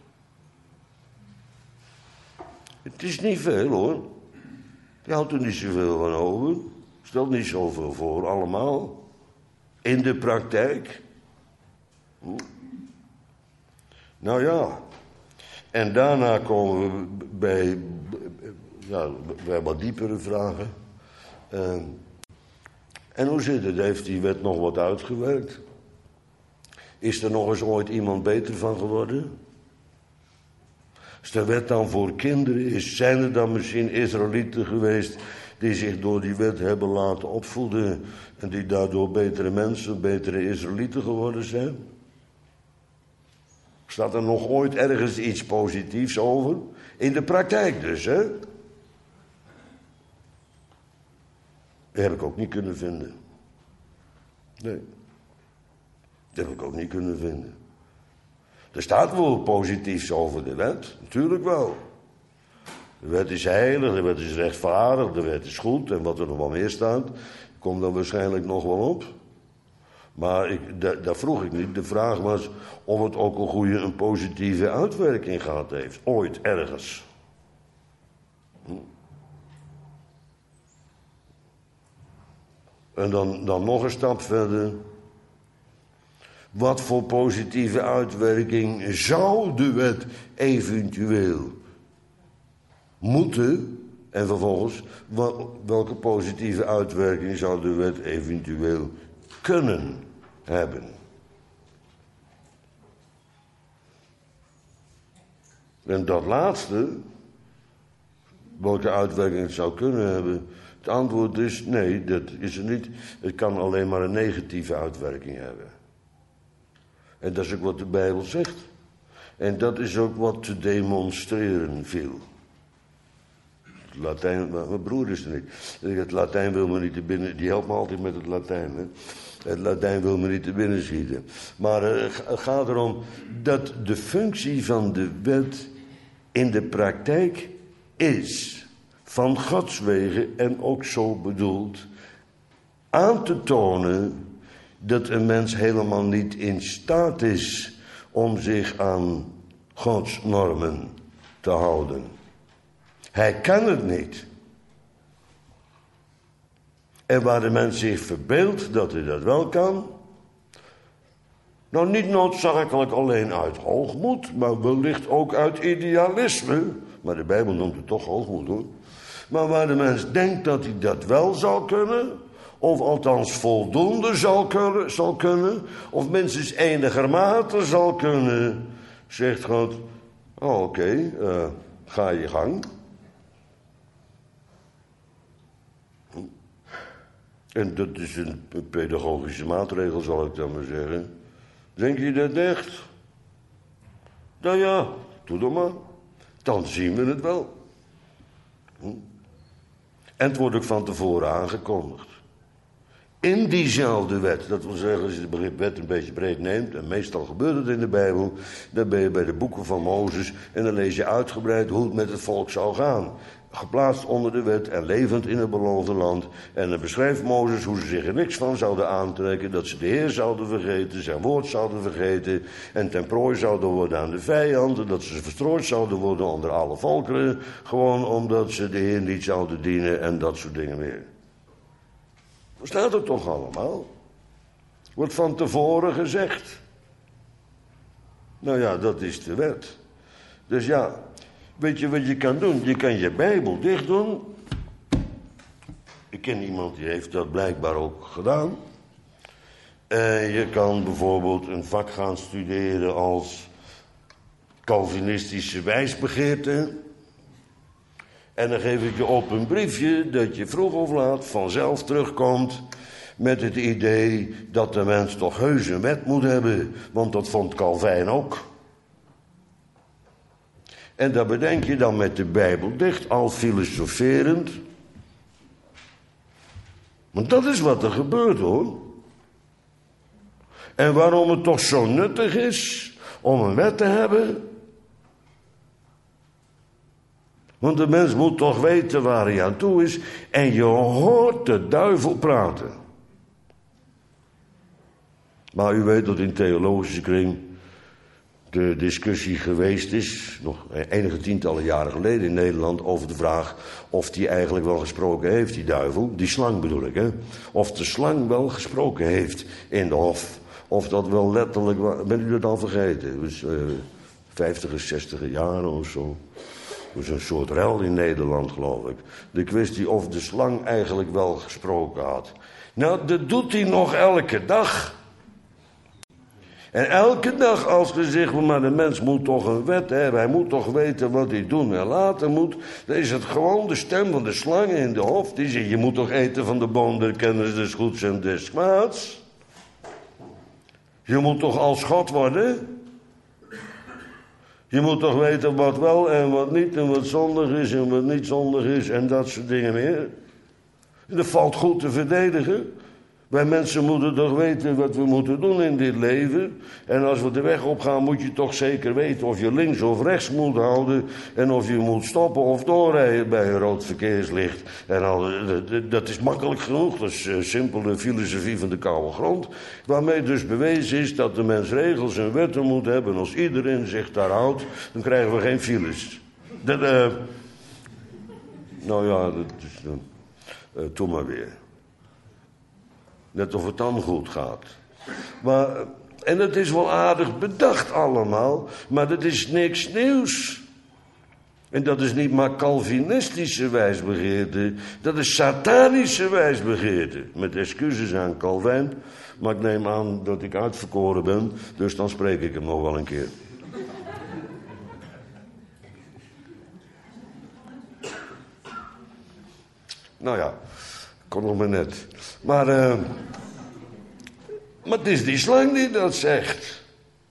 Het is niet veel hoor. Je houdt er niet zoveel van over. Stelt niet zoveel voor allemaal. In de praktijk. Nou ja, en daarna komen we bij wat diepere vragen. En hoe zit het? Heeft die wet nog wat uitgewerkt? Is er nog eens ooit iemand beter van geworden? Is de wet dan voor kinderen? Zijn er dan misschien Israëlieten geweest die zich door die wet hebben laten opvoeden en die daardoor betere mensen, betere Israëlieten geworden zijn? Staat er nog ooit ergens iets positiefs over? In de praktijk dus, hè? Dat heb ik ook niet kunnen vinden. Nee. Dat heb ik ook niet kunnen vinden. Er staat wel positiefs over de wet. Natuurlijk wel. De wet is heilig, de wet is rechtvaardig, de wet is goed. En wat er nog wel meer staat, komt dan waarschijnlijk nog wel op. Maar dat vroeg ik niet. De vraag was of het ook een positieve uitwerking gehad heeft. Ooit, ergens. En dan nog een stap verder. Wat voor positieve uitwerking zou de wet eventueel moeten? En vervolgens, welke positieve uitwerking zou de wet eventueel kunnen hebben? En dat laatste, welke uitwerking het zou kunnen hebben, het antwoord is nee, dat is er niet. Het kan alleen maar een negatieve uitwerking hebben. En dat is ook wat de Bijbel zegt. En dat is ook wat te demonstreren viel. Het Latijn, mijn broer is er niet. Het Latijn wil me niet te binnen, die helpt me altijd met het Latijn. Hè? Het Latijn wil me niet te binnen schieten. Maar het gaat erom dat de functie van de wet in de praktijk is van Gods wegen en ook zo bedoeld aan te tonen dat een mens helemaal niet in staat is om zich aan Gods normen te houden. Hij kan het niet. En waar de mens zich verbeeldt dat hij dat wel kan, nou niet noodzakelijk alleen uit hoogmoed, maar wellicht ook uit idealisme, maar de Bijbel noemt het toch hoogmoed hoor. Maar waar de mens denkt dat hij dat wel zal kunnen, of althans voldoende zal kunnen, of minstens enigermate zal kunnen, zegt God, oké, ga je gang. En dat is een pedagogische maatregel, zal ik dan maar zeggen. Denk je dat echt? Nou ja, doe dan maar. Dan zien we het wel. En het wordt ook van tevoren aangekondigd. In diezelfde wet, dat wil zeggen, als je het begrip wet een beetje breed neemt, en meestal gebeurt het in de Bijbel, dan ben je bij de boeken van Mozes en dan lees je uitgebreid hoe het met het volk zou gaan. Geplaatst onder de wet en levend in het beloofde land. En dan beschrijft Mozes hoe ze zich er niks van zouden aantrekken, dat ze de Heer zouden vergeten, zijn woord zouden vergeten en ten prooi zouden worden aan de vijanden, dat ze verstrooid zouden worden onder alle volkeren, gewoon omdat ze de Heer niet zouden dienen en dat soort dingen meer. Hoe staat het toch allemaal? Wordt van tevoren gezegd. Nou ja, dat is de wet. Dus ja, weet je wat je kan doen? Je kan je Bijbel dicht doen. Ik ken iemand die heeft dat blijkbaar ook gedaan. Je kan bijvoorbeeld een vak gaan studeren als Calvinistische wijsbegeerte. En dan geef ik je op een briefje dat je vroeg of laat vanzelf terugkomt met het idee dat de mens toch heus een wet moet hebben. Want dat vond Calvijn ook. En dat bedenk je dan met de Bijbel dicht, al filosoferend. Want dat is wat er gebeurt hoor. En waarom het toch zo nuttig is om een wet te hebben. Want de mens moet toch weten waar hij aan toe is. En je hoort de duivel praten. Maar u weet dat in theologische kring de discussie geweest is, nog enige tientallen jaren geleden in Nederland, over de vraag of die eigenlijk wel gesproken heeft, die duivel, die slang bedoel ik, hè. Of de slang wel gesproken heeft in de hof. Of dat wel letterlijk, bent u dat al vergeten? Dus 50, 60 jaar of zo. Dus een soort rel in Nederland, geloof ik. De kwestie of de slang eigenlijk wel gesproken had. Nou, dat doet hij nog elke dag. En elke dag als gezegd wordt, maar de mens moet toch een wet hebben. Hij moet toch weten wat hij doen en laten moet. Dan is het gewoon de stem van de slang in de hof. Die zegt, je moet toch eten van de boom der kennis des goeds en des kwaads. Je moet toch als God worden. Je moet toch weten wat wel en wat niet en wat zondig is en wat niet zondig is en dat soort dingen meer. En dat valt goed te verdedigen. Wij mensen moeten toch weten wat we moeten doen in dit leven. En als we de weg opgaan moet je toch zeker weten of je links of rechts moet houden. En of je moet stoppen of doorrijden bij een rood verkeerslicht. En dat is makkelijk genoeg. Dat is simpele filosofie van de koude grond. Waarmee dus bewezen is dat de mens regels en wetten moet hebben. En als iedereen zich daar houdt, dan krijgen we geen files. Nou ja, dat is... doe maar weer. Net of het dan goed gaat. Maar, en het is wel aardig bedacht allemaal, maar dat is niks nieuws. En dat is niet maar Calvinistische wijsbegeerte, dat is satanische wijsbegeerte. Met excuses aan Calvijn, maar ik neem aan dat ik uitverkoren ben, dus dan spreek ik hem nog wel een keer. Nou ja, kon nog maar net. Maar het is die slang die dat zegt.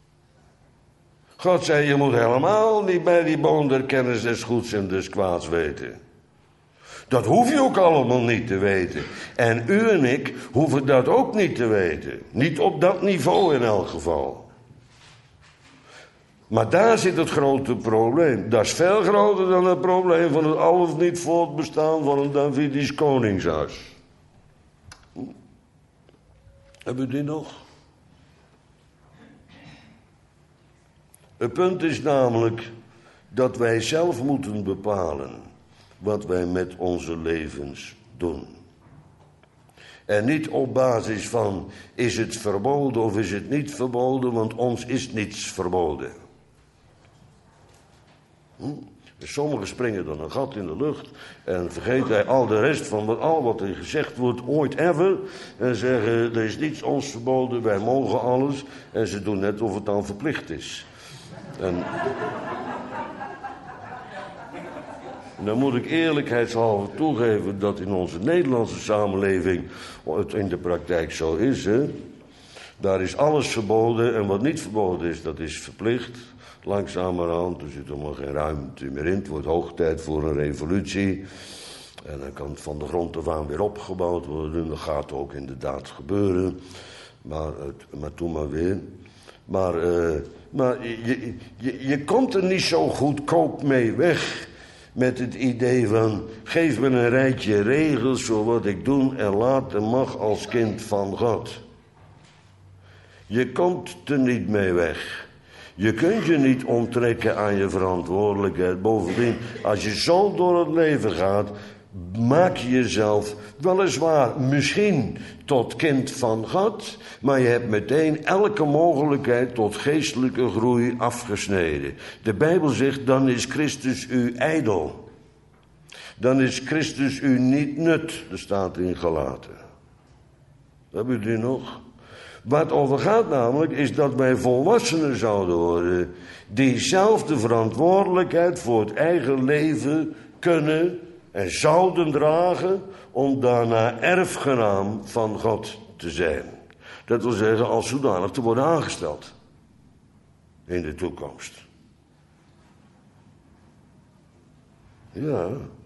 God zei, je moet helemaal niet bij die boom der kennis des goeds en des kwaads weten. Dat hoef je ook allemaal niet te weten. En u en ik hoeven dat ook niet te weten. Niet op dat niveau in elk geval. Maar daar zit het grote probleem. Dat is veel groter dan het probleem van het al of niet voortbestaan van een Davidisch koningshuis. Hebben we die nog? Het punt is namelijk dat wij zelf moeten bepalen wat wij met onze levens doen. En niet op basis van, is het verboden of is het niet verboden, want ons is niets verboden. Sommigen springen dan een gat in de lucht en vergeten al de rest van al wat er gezegd wordt ooit ever. En zeggen, er is niets ons verboden, wij mogen alles. En ze doen net of het dan verplicht is. En dan moet ik eerlijkheidshalve toegeven dat in onze Nederlandse samenleving het in de praktijk zo is. Hè? Daar is alles verboden en wat niet verboden is, dat is verplicht. Langzamerhand, er zit helemaal geen ruimte meer in. Het wordt hoog tijd voor een revolutie. En dan kan het van de grond af aan weer opgebouwd worden. Dat gaat ook inderdaad gebeuren. Maar toen maar weer. Maar je komt er niet zo goedkoop mee weg. Met het idee van, geef me een rijtje regels voor wat ik doen en laten mag als kind van God. Je komt er niet mee weg. Je kunt je niet onttrekken aan je verantwoordelijkheid. Bovendien, als je zo door het leven gaat, maak je jezelf weliswaar misschien tot kind van God, maar je hebt meteen elke mogelijkheid tot geestelijke groei afgesneden. De Bijbel zegt, dan is Christus u ijdel. Dan is Christus u niet nut, er staat in Galaten. Hebben jullie nog? Waar het over gaat namelijk is dat wij volwassenen zouden worden die zelf de verantwoordelijkheid voor het eigen leven kunnen en zouden dragen om daarna erfgenaam van God te zijn. Dat wil zeggen als zodanig te worden aangesteld in de toekomst. Ja.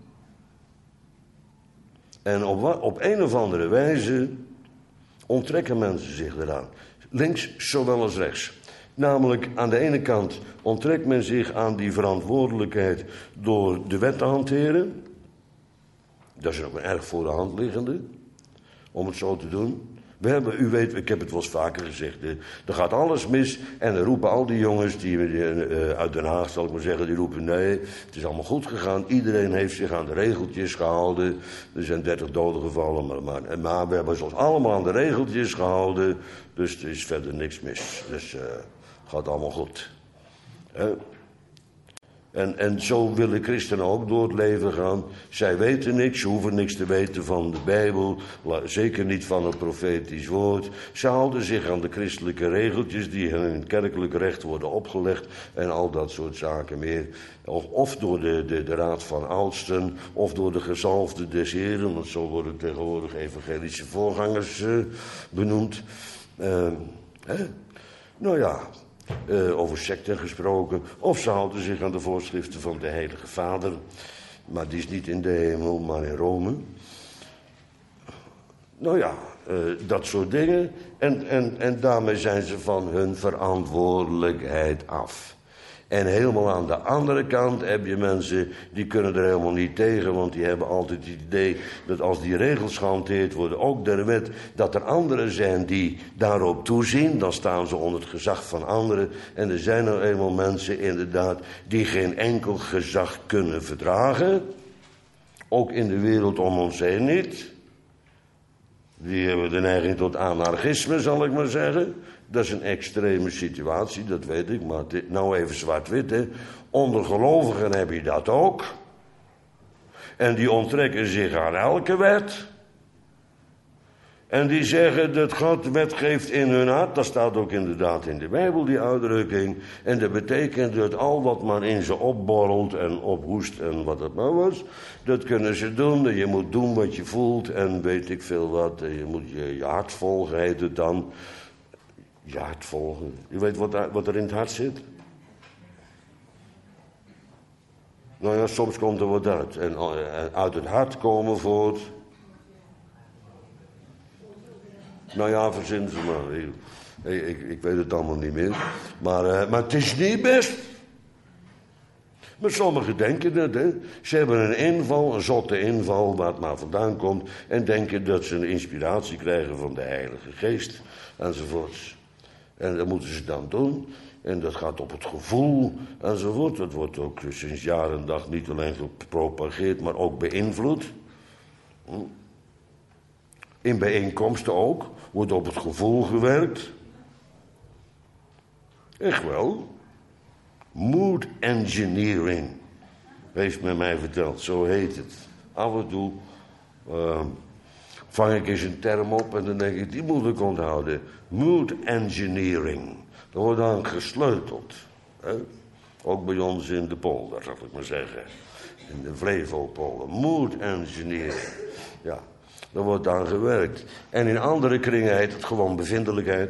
En op een of andere wijze onttrekken mensen zich eraan. Links zowel als rechts. Namelijk aan de ene kant onttrekt men zich aan die verantwoordelijkheid door de wet te hanteren. Dat is ook een erg voor de hand liggende, om het zo te doen. U weet, ik heb het wel eens vaker gezegd, er gaat alles mis en dan roepen al die jongens die uit Den Haag, zal ik maar zeggen, die roepen nee, het is allemaal goed gegaan. Iedereen heeft zich aan de regeltjes gehouden. Er zijn 30 doden gevallen, maar we hebben ons allemaal aan de regeltjes gehouden, dus er is verder niks mis. Dus het gaat allemaal goed. En zo willen christenen ook door het leven gaan. Zij weten niks, ze hoeven niks te weten van de Bijbel. Zeker niet van het profetisch woord. Ze houden zich aan de christelijke regeltjes die hun in kerkelijk recht worden opgelegd. En al dat soort zaken meer. Of door de raad van oudsten, of door de gezalfde des Heren. Want zo worden tegenwoordig evangelische voorgangers benoemd. Nou ja... over secten gesproken. Of ze houden zich aan de voorschriften van de Heilige Vader. Maar die is niet in de hemel, maar in Rome. Nou ja, dat soort dingen. En daarmee zijn ze van hun verantwoordelijkheid af. En helemaal aan de andere kant heb je mensen die kunnen er helemaal niet tegen. Want die hebben altijd het idee dat als die regels gehanteerd worden, ook door de wet, dat er anderen zijn die daarop toezien. Dan staan ze onder het gezag van anderen. En er zijn er eenmaal mensen inderdaad die geen enkel gezag kunnen verdragen. Ook in de wereld om ons heen niet. Die hebben de neiging tot anarchisme, zal ik maar zeggen. Dat is een extreme situatie, dat weet ik, maar nou even zwart-wit, hè. Onder gelovigen heb je dat ook. En die onttrekken zich aan elke wet. En die zeggen dat God wet geeft in hun hart. Dat staat ook inderdaad in de Bijbel, die uitdrukking. En dat betekent dat al wat maar in ze opborrelt en ophoest en wat het nou was, dat kunnen ze doen. Je moet doen wat je voelt en weet ik veel wat. Je moet je hart volgen, heet het dan. Je hart volgen. Je weet wat er in het hart zit? Nou ja, soms komt er wat uit. En uit het hart komen voort. Nou ja, verzin ze maar. Ik weet het allemaal niet meer. Maar het is niet best. Maar sommigen denken dat, hè. Ze hebben een inval, een zotte inval, waar het maar vandaan komt. En denken dat ze een inspiratie krijgen van de Heilige Geest. Enzovoorts. En dat moeten ze dan doen. En dat gaat op het gevoel, enzovoort. Dat wordt ook sinds jaar en dag niet alleen gepropageerd, maar ook beïnvloed. In bijeenkomsten ook. Wordt op het gevoel gewerkt. Echt wel. Mood engineering. Heeft men mij verteld, zo heet het. Af en toe vang ik eens een term op en dan denk ik, die moet ik onthouden. Mood engineering. Er wordt aan gesleuteld. Hè? Ook bij ons in de polder, zal ik maar zeggen. In de Flevopolder. Mood engineering. Ja, daar wordt aan gewerkt. En in andere kringen heet het gewoon bevindelijkheid.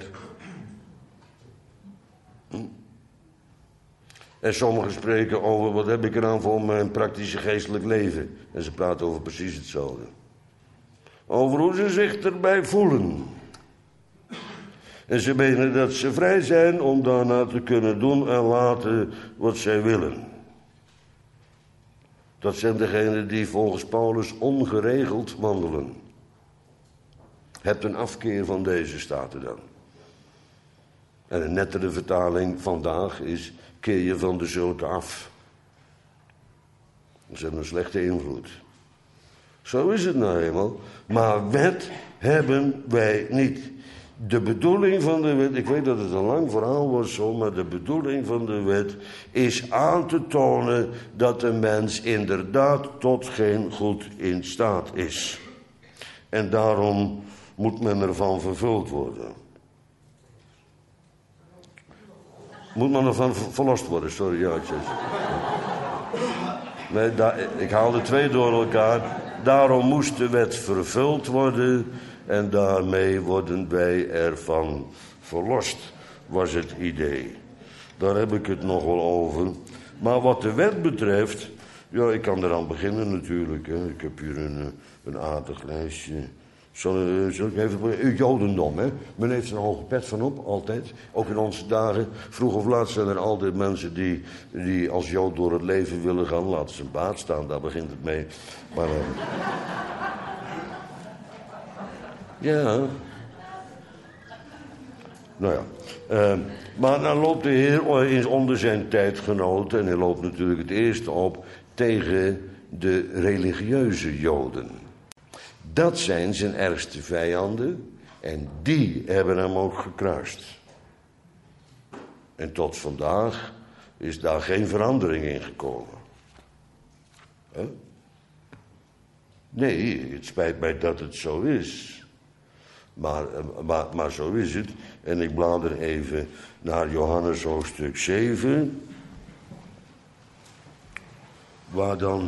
En sommigen spreken over, wat heb ik eraan voor mijn praktische geestelijk leven? En ze praten over precies hetzelfde. Over hoe ze zich erbij voelen. En ze menen dat ze vrij zijn om daarna te kunnen doen en laten wat zij willen. Dat zijn degenen die volgens Paulus ongeregeld wandelen. Hebt een afkeer van deze, staat er dan. En een nettere vertaling vandaag is, keer je van de zote af. Dat is een slechte invloed. Zo is het nou eenmaal. Maar wet hebben wij niet. De bedoeling van de wet, ik weet dat het een lang verhaal was zo, maar de bedoeling van de wet is aan te tonen dat een mens inderdaad tot geen goed in staat is. En daarom moet men ervan vervuld worden. Moet men ervan verlost worden, sorry, ja, nee, ik haalde twee door elkaar. Daarom moest de wet vervuld worden en daarmee worden wij ervan verlost, was het idee. Daar heb ik het nog wel over. Maar wat de wet betreft, ja, ik kan eraan beginnen natuurlijk. Hè. Ik heb hier een aardig lijstje. Zal ik even... Jodendom, hè. Men heeft er een hoge pet van op, altijd. Ook in onze dagen. Vroeg of laat zijn er altijd mensen die als Jood door het leven willen gaan. Laten ze een baard staan, daar begint het mee. Maar... ja. Nou ja. Maar dan loopt de Heer onder zijn tijdgenoten... en hij loopt natuurlijk het eerste op tegen de religieuze Joden. Dat zijn zijn ergste vijanden en die hebben hem ook gekruist. En tot vandaag is daar geen verandering in gekomen. Huh? Nee, het spijt mij dat het zo is. Maar zo is het. En ik blader even naar Johannes hoofdstuk 7. Waar dan...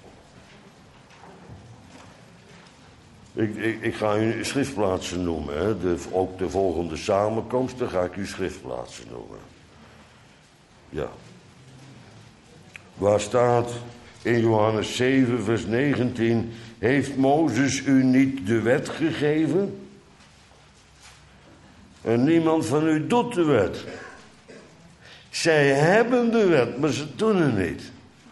Ik ga u schriftplaatsen noemen. Hè. Ook de volgende samenkomsten ga ik u schriftplaatsen noemen. Ja. Waar staat in Johannes 7 vers 19... Heeft Mozes u niet de wet gegeven? En niemand van u doet de wet. Zij hebben de wet, maar ze doen het niet.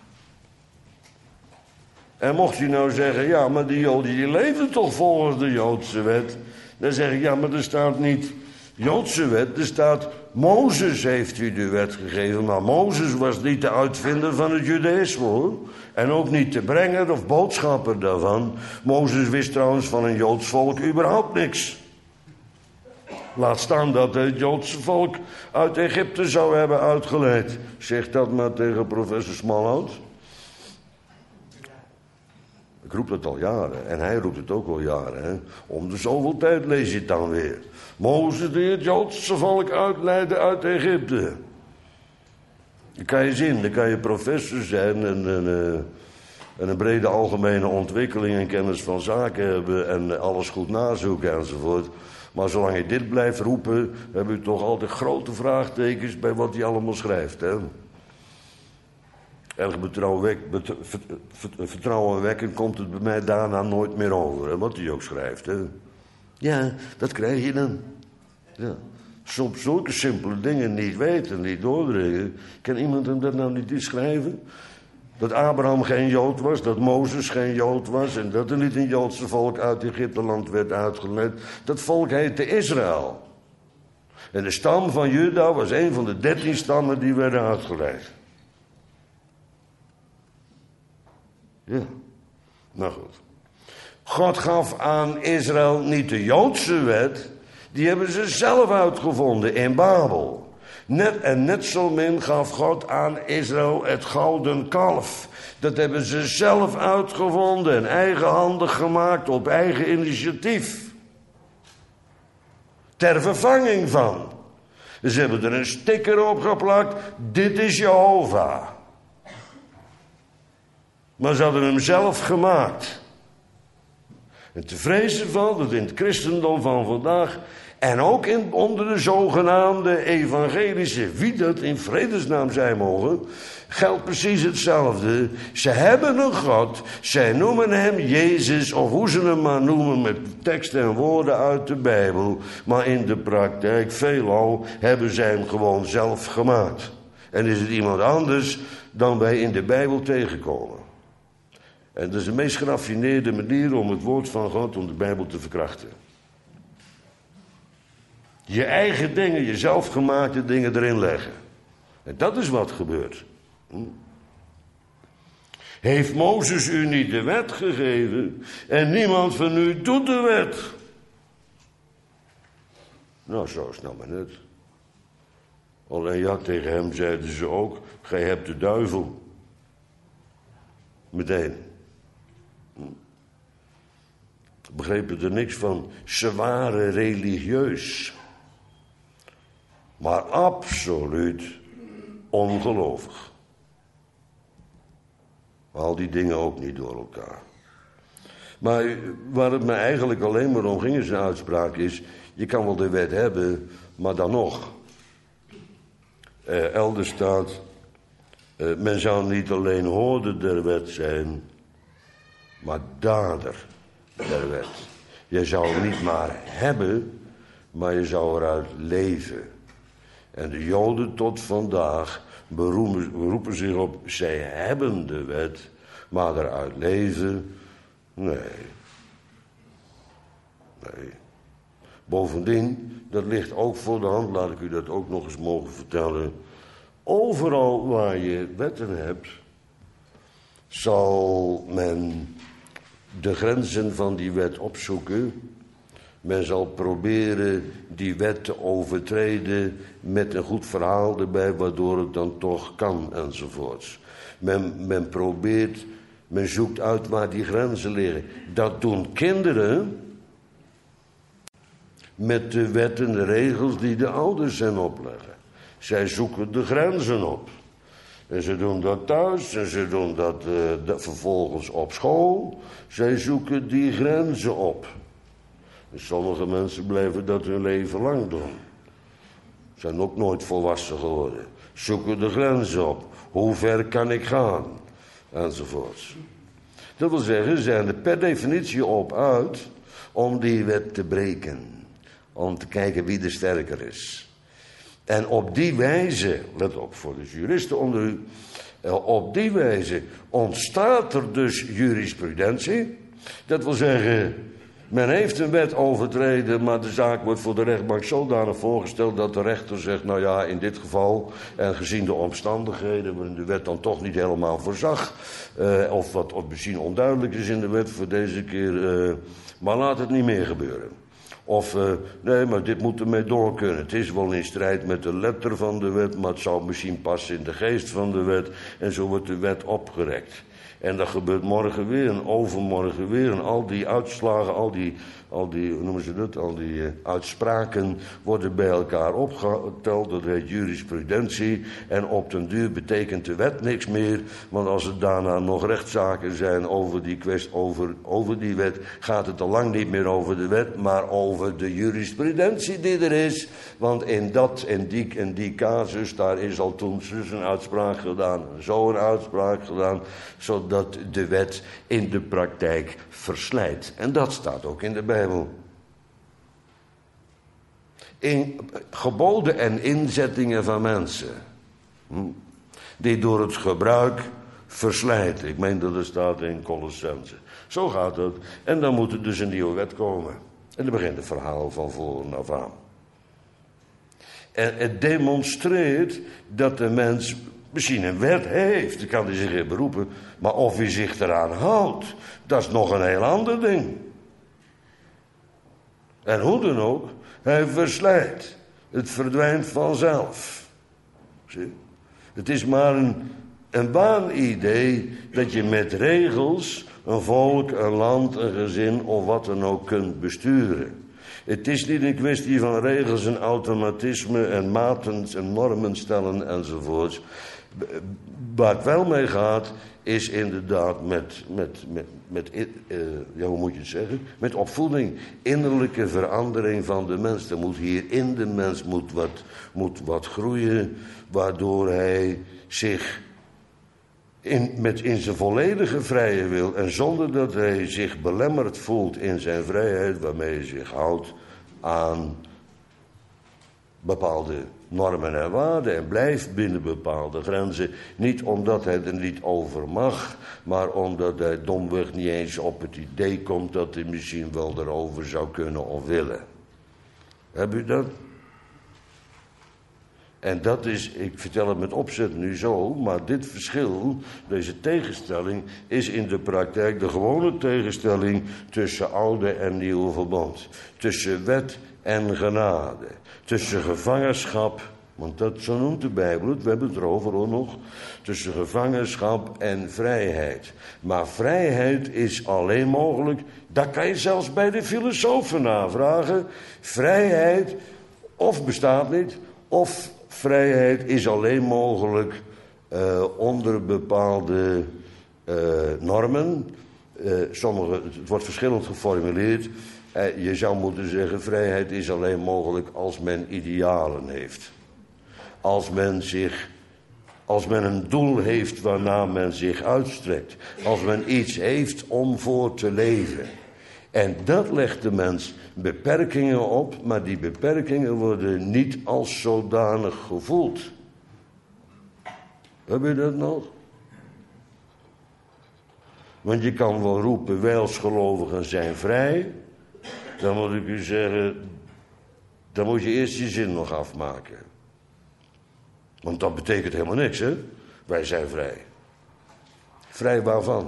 En mocht u nou zeggen, ja, maar die Joden die leven toch volgens de Joodse wet. Dan zeg ik, ja, maar er staat niet Joodse wet. Er staat, Mozes heeft u de wet gegeven. Maar Mozes was niet de uitvinder van het judaïsme, hoor. En ook niet de brenger of boodschapper daarvan. Mozes wist trouwens van een Joods volk überhaupt niks. Laat staan dat het Joodse volk uit Egypte zou hebben uitgeleid. Zeg dat maar tegen professor Smallhout. Ik roep dat al jaren. En hij roept het ook al jaren. Hè? Om de zoveel tijd lees je het dan weer. Mozes die het Joodse volk uitleidde uit Egypte. Dan kan je zien. Dan kan je professor zijn. En een brede algemene ontwikkeling en kennis van zaken hebben. En alles goed nazoeken enzovoort. Maar zolang je dit blijft roepen. Heb je toch altijd grote vraagtekens bij wat hij allemaal schrijft. Hè? Erg vertrouwen wekken komt het bij mij daarna nooit meer over. Hè? Wat hij ook schrijft. Hè? Ja, dat krijg je dan. Ja. Soms zulke simpele dingen niet weten, niet doordringen. Kan iemand hem dat nou niet schrijven? Dat Abraham geen Jood was, dat Mozes geen Jood was... en dat er niet een Joodse volk uit Egypteland werd uitgeleid. Dat volk heette Israël. En de stam van Juda was een van de 13 stammen die werden uitgeleid. Ja, nou goed. God gaf aan Israël niet de Joodse wet... die hebben ze zelf uitgevonden in Babel. Net zo min gaf God aan Israël het gouden kalf. Dat hebben ze zelf uitgevonden en eigenhandig gemaakt op eigen initiatief. Ter vervanging van. Ze hebben er een sticker op geplakt. Dit is Jehovah. Maar ze hadden hem zelf gemaakt. En te vrezen van dat in het christendom van vandaag... en ook onder de zogenaamde evangelische, wie dat in vredesnaam zijn mogen... geldt precies hetzelfde. Ze hebben een God, zij noemen hem Jezus... of hoe ze hem maar noemen met teksten en woorden uit de Bijbel... maar in de praktijk, veelal, hebben zij hem gewoon zelf gemaakt. En is het iemand anders dan wij in de Bijbel tegenkomen. En dat is de meest geraffineerde manier om het woord van God, om de Bijbel te verkrachten. Je eigen dingen, je zelfgemaakte dingen erin leggen. En dat is wat gebeurt. Heeft Mozes u niet de wet gegeven en niemand van u doet de wet? Nou, zo is het nou maar net. Alleen ja, tegen hem zeiden ze ook, gij hebt de duivel. Meteen. Begrepen er niks van. Ze waren religieus. Maar absoluut ongelovig. Al die dingen ook niet door elkaar. Maar waar het me eigenlijk alleen maar om ging in zijn uitspraak is... je kan wel de wet hebben, maar dan nog. Elders staat... men zou niet alleen hoorder der wet zijn... maar dader der wet. Je zou het niet maar hebben, maar je zou eruit leven. En de Joden tot vandaag beroepen zich op, zij hebben de wet, maar eruit leven, nee. Bovendien, dat ligt ook voor de hand, laat ik u dat ook nog eens mogen vertellen. Overal waar je wetten hebt, zal men de grenzen van die wet opzoeken. Men zal proberen die wet te overtreden met een goed verhaal erbij, waardoor het dan toch kan enzovoorts. Men probeert, men zoekt uit waar die grenzen liggen. Dat doen kinderen met de wetten en de regels die de ouders hen opleggen. Zij zoeken de grenzen op. En ze doen dat thuis en ze doen dat vervolgens op school. Zij zoeken die grenzen op. En sommige mensen blijven dat hun leven lang doen. Zijn ook nooit volwassen geworden. Zoeken de grenzen op. Hoe ver kan ik gaan? Enzovoorts. Dat wil zeggen, ze zijn er per definitie op uit om die wet te breken. Om te kijken wie er sterker is. En op die wijze, let op voor de juristen onder u, op die wijze ontstaat er dus jurisprudentie. Dat wil zeggen, men heeft een wet overtreden, maar de zaak wordt voor de rechtbank zodanig voorgesteld dat de rechter zegt, nou ja, in dit geval, en gezien de omstandigheden waarin de wet dan toch niet helemaal voorzag, of wat misschien onduidelijk is in de wet voor deze keer, maar laat het niet meer gebeuren. Of, nee, maar dit moet ermee door kunnen. Het is wel in strijd met de letter van de wet, maar het zou misschien passen in de geest van de wet. En zo wordt de wet opgerekt. En dat gebeurt morgen weer en overmorgen weer. En al die uitslagen, al die hoe noemen ze dat? Al die uitspraken worden bij elkaar opgeteld. Dat heet jurisprudentie. En op den duur betekent de wet niks meer. Want als er daarna nog rechtszaken zijn over die kwestie, over die wet, gaat het al lang niet meer over de wet, maar over de jurisprudentie die er is. want in die casus, daar is al toen zus een uitspraak gedaan, zo een uitspraak gedaan, zodat de wet in de praktijk verslijt. En dat staat ook in de Bijbel. In geboden en inzettingen van mensen, die door het gebruik verslijten. Ik meen dat het staat in Colossense. Zo gaat het. En dan moet er dus een nieuwe wet komen. En dan begint het verhaal van voren af aan. En het demonstreert dat de mens misschien een wet heeft. Dan kan hij zich in beroepen. Maar of hij zich eraan houdt, dat is nog een heel ander ding. En hoe dan ook, hij verslijt. Het verdwijnt vanzelf. Zie? Het is maar een waanidee dat je met regels een volk, een land, een gezin of wat dan ook kunt besturen. Het is niet een kwestie van regels en automatisme en maten en normen stellen enzovoorts. Waar het wel mee gaat is inderdaad hoe moet je het zeggen? Met opvoeding, innerlijke verandering van de mens. Er moet hier in de mens moet wat groeien, waardoor hij zich in zijn volledige vrije wil en zonder dat hij zich belemmerd voelt in zijn vrijheid, waarmee hij zich houdt aan bepaalde normen en waarden en blijft binnen bepaalde grenzen. Niet omdat hij er niet over mag, maar omdat hij domweg niet eens op het idee komt dat hij misschien wel erover zou kunnen of willen. Heb u dat? En dat is, ik vertel het met opzet nu zo, maar dit verschil, deze tegenstelling, is in de praktijk de gewone tegenstelling tussen oude en nieuwe verbond. Tussen wet en genade. Tussen gevangenschap, want dat zo noemt de Bijbel het, we hebben het erover hoor nog. Tussen gevangenschap en vrijheid. Maar vrijheid is alleen mogelijk, dat kan je zelfs bij de filosofen navragen. Vrijheid of bestaat niet, of vrijheid is alleen mogelijk onder bepaalde normen. Het wordt verschillend geformuleerd. Je zou moeten zeggen, vrijheid is alleen mogelijk als men idealen heeft. Als men een doel heeft waarna men zich uitstrekt. Als men iets heeft om voor te leven. En dat legt de mens beperkingen op, maar die beperkingen worden niet als zodanig gevoeld. Heb je dat nog? Want je kan wel roepen, wij als gelovigen zijn vrij. Dan moet ik u zeggen, dan moet je eerst je zin nog afmaken. Want dat betekent helemaal niks, hè? Wij zijn vrij. Vrij waarvan?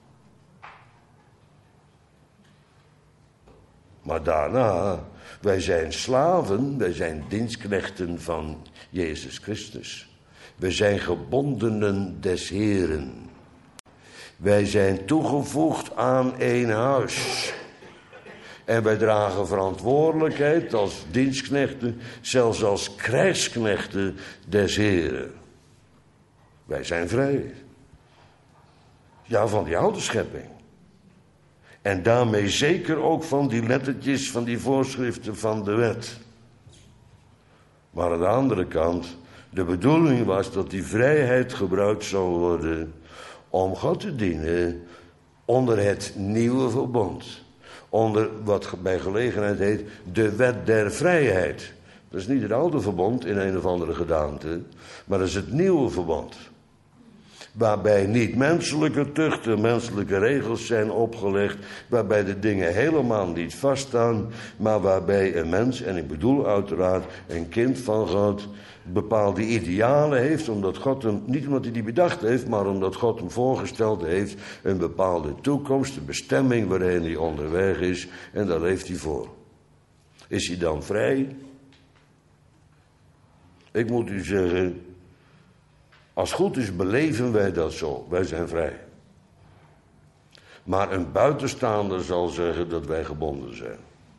Maar daarna, wij zijn slaven, wij zijn dienstknechten van Jezus Christus. Wij zijn gebondenen des Heren. Wij zijn toegevoegd aan één huis. En wij dragen verantwoordelijkheid als dienstknechten, zelfs als krijgsknechten des Heren. Wij zijn vrij. Ja, van die oude schepping. En daarmee zeker ook van die lettertjes, van die voorschriften van de wet. Maar aan de andere kant, de bedoeling was dat die vrijheid gebruikt zou worden om God te dienen onder het nieuwe verbond. Onder wat bij gelegenheid heet de wet der vrijheid. Dat is niet het oude verbond in een of andere gedaante, maar dat is het nieuwe verbond. Waarbij niet menselijke tuchten, menselijke regels zijn opgelegd. Waarbij de dingen helemaal niet vaststaan. Maar waarbij een mens, en ik bedoel uiteraard een kind van God, bepaalde idealen heeft. Omdat God hem, niet omdat hij die bedacht heeft, maar omdat God hem voorgesteld heeft. Een bepaalde toekomst, een bestemming waarin hij onderweg is. En daar leeft hij voor. Is hij dan vrij? Ik moet u zeggen, als het goed is beleven wij dat zo. Wij zijn vrij. Maar een buitenstaander zal zeggen dat wij gebonden zijn.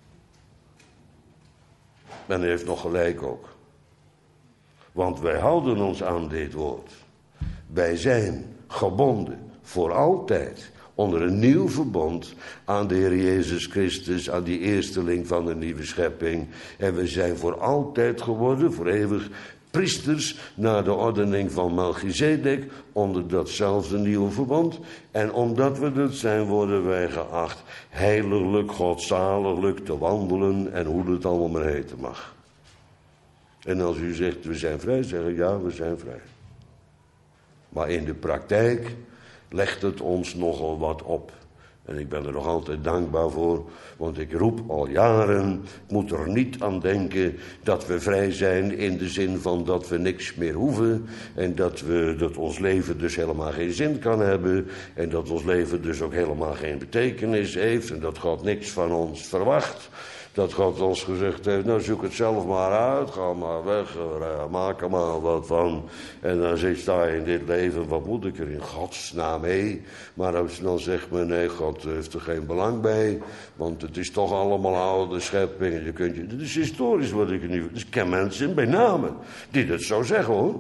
En hij heeft nog gelijk ook. Want wij houden ons aan dit woord. Wij zijn gebonden voor altijd onder een nieuw verbond aan de Heer Jezus Christus, aan die eersteling van de nieuwe schepping. En we zijn voor altijd geworden, voor eeuwig, priesters naar de ordening van Melchizedek onder datzelfde nieuwe verbond. En omdat we dat zijn, worden wij geacht heiliglijk, godzaliglijk te wandelen en hoe het allemaal maar heten mag. En als u zegt we zijn vrij, zeggen ja, we zijn vrij. Maar in de praktijk legt het ons nogal wat op. En ik ben er nog altijd dankbaar voor, want ik roep al jaren, ik moet er niet aan denken dat we vrij zijn in de zin van dat we niks meer hoeven. En dat ons leven dus helemaal geen zin kan hebben. En dat ons leven dus ook helemaal geen betekenis heeft. En dat God niks van ons verwacht. Dat God ons gezegd heeft, nou zoek het zelf maar uit, ga maar weg, maak er maar wat van. En dan sta je in dit leven, wat moet ik er in godsnaam mee? Maar dan zegt men, nee, God heeft er geen belang bij, want het is toch allemaal oude schepping. Het is historisch wat ik nu, dus ik ken mensen bij namen die dat zo zeggen hoor.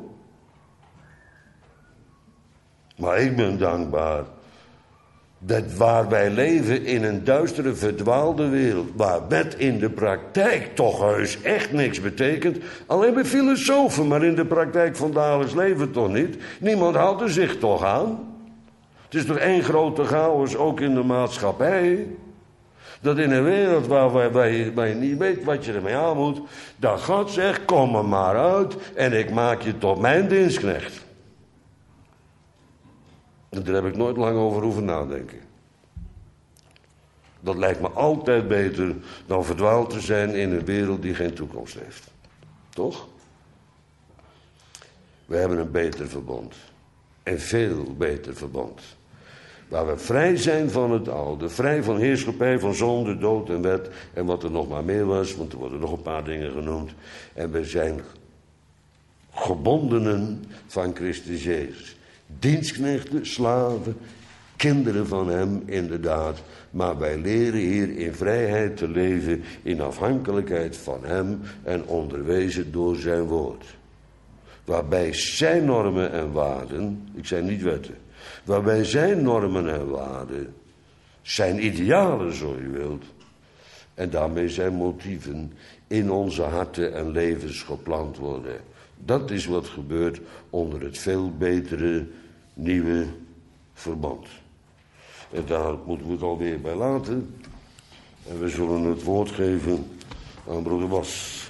Maar ik ben dankbaar. Dat waar wij leven in een duistere, verdwaalde wereld, waar wet in de praktijk toch heus echt niks betekent. Alleen bij filosofen, maar in de praktijk van dagelijks leven toch niet. Niemand houdt er zich toch aan. Het is toch één grote chaos, ook in de maatschappij. Dat in een wereld waar je niet weet wat je ermee aan moet, dat God zegt, kom er maar uit en ik maak je tot mijn dienstknecht. En daar heb ik nooit lang over hoeven nadenken. Dat lijkt me altijd beter dan verdwaald te zijn in een wereld die geen toekomst heeft. Toch? We hebben een beter verbond. Een veel beter verbond. Waar we vrij zijn van het oude. Vrij van heerschappij, van zonde, dood en wet. En wat er nog maar meer was, want er worden nog een paar dingen genoemd. En we zijn gebondenen van Christus Jezus. Dienstknechten, slaven, kinderen van hem inderdaad. Maar wij leren hier in vrijheid te leven, in afhankelijkheid van hem en onderwezen door zijn woord. Waarbij zijn normen en waarden, ik zei niet wetten, waarbij zijn normen en waarden, zijn idealen zo u wilt, en daarmee zijn motieven in onze harten en levens geplant worden. Dat is wat gebeurt onder het veel betere nieuwe verbond. En daar moeten we het alweer bij laten. En we zullen het woord geven aan broeder Bas.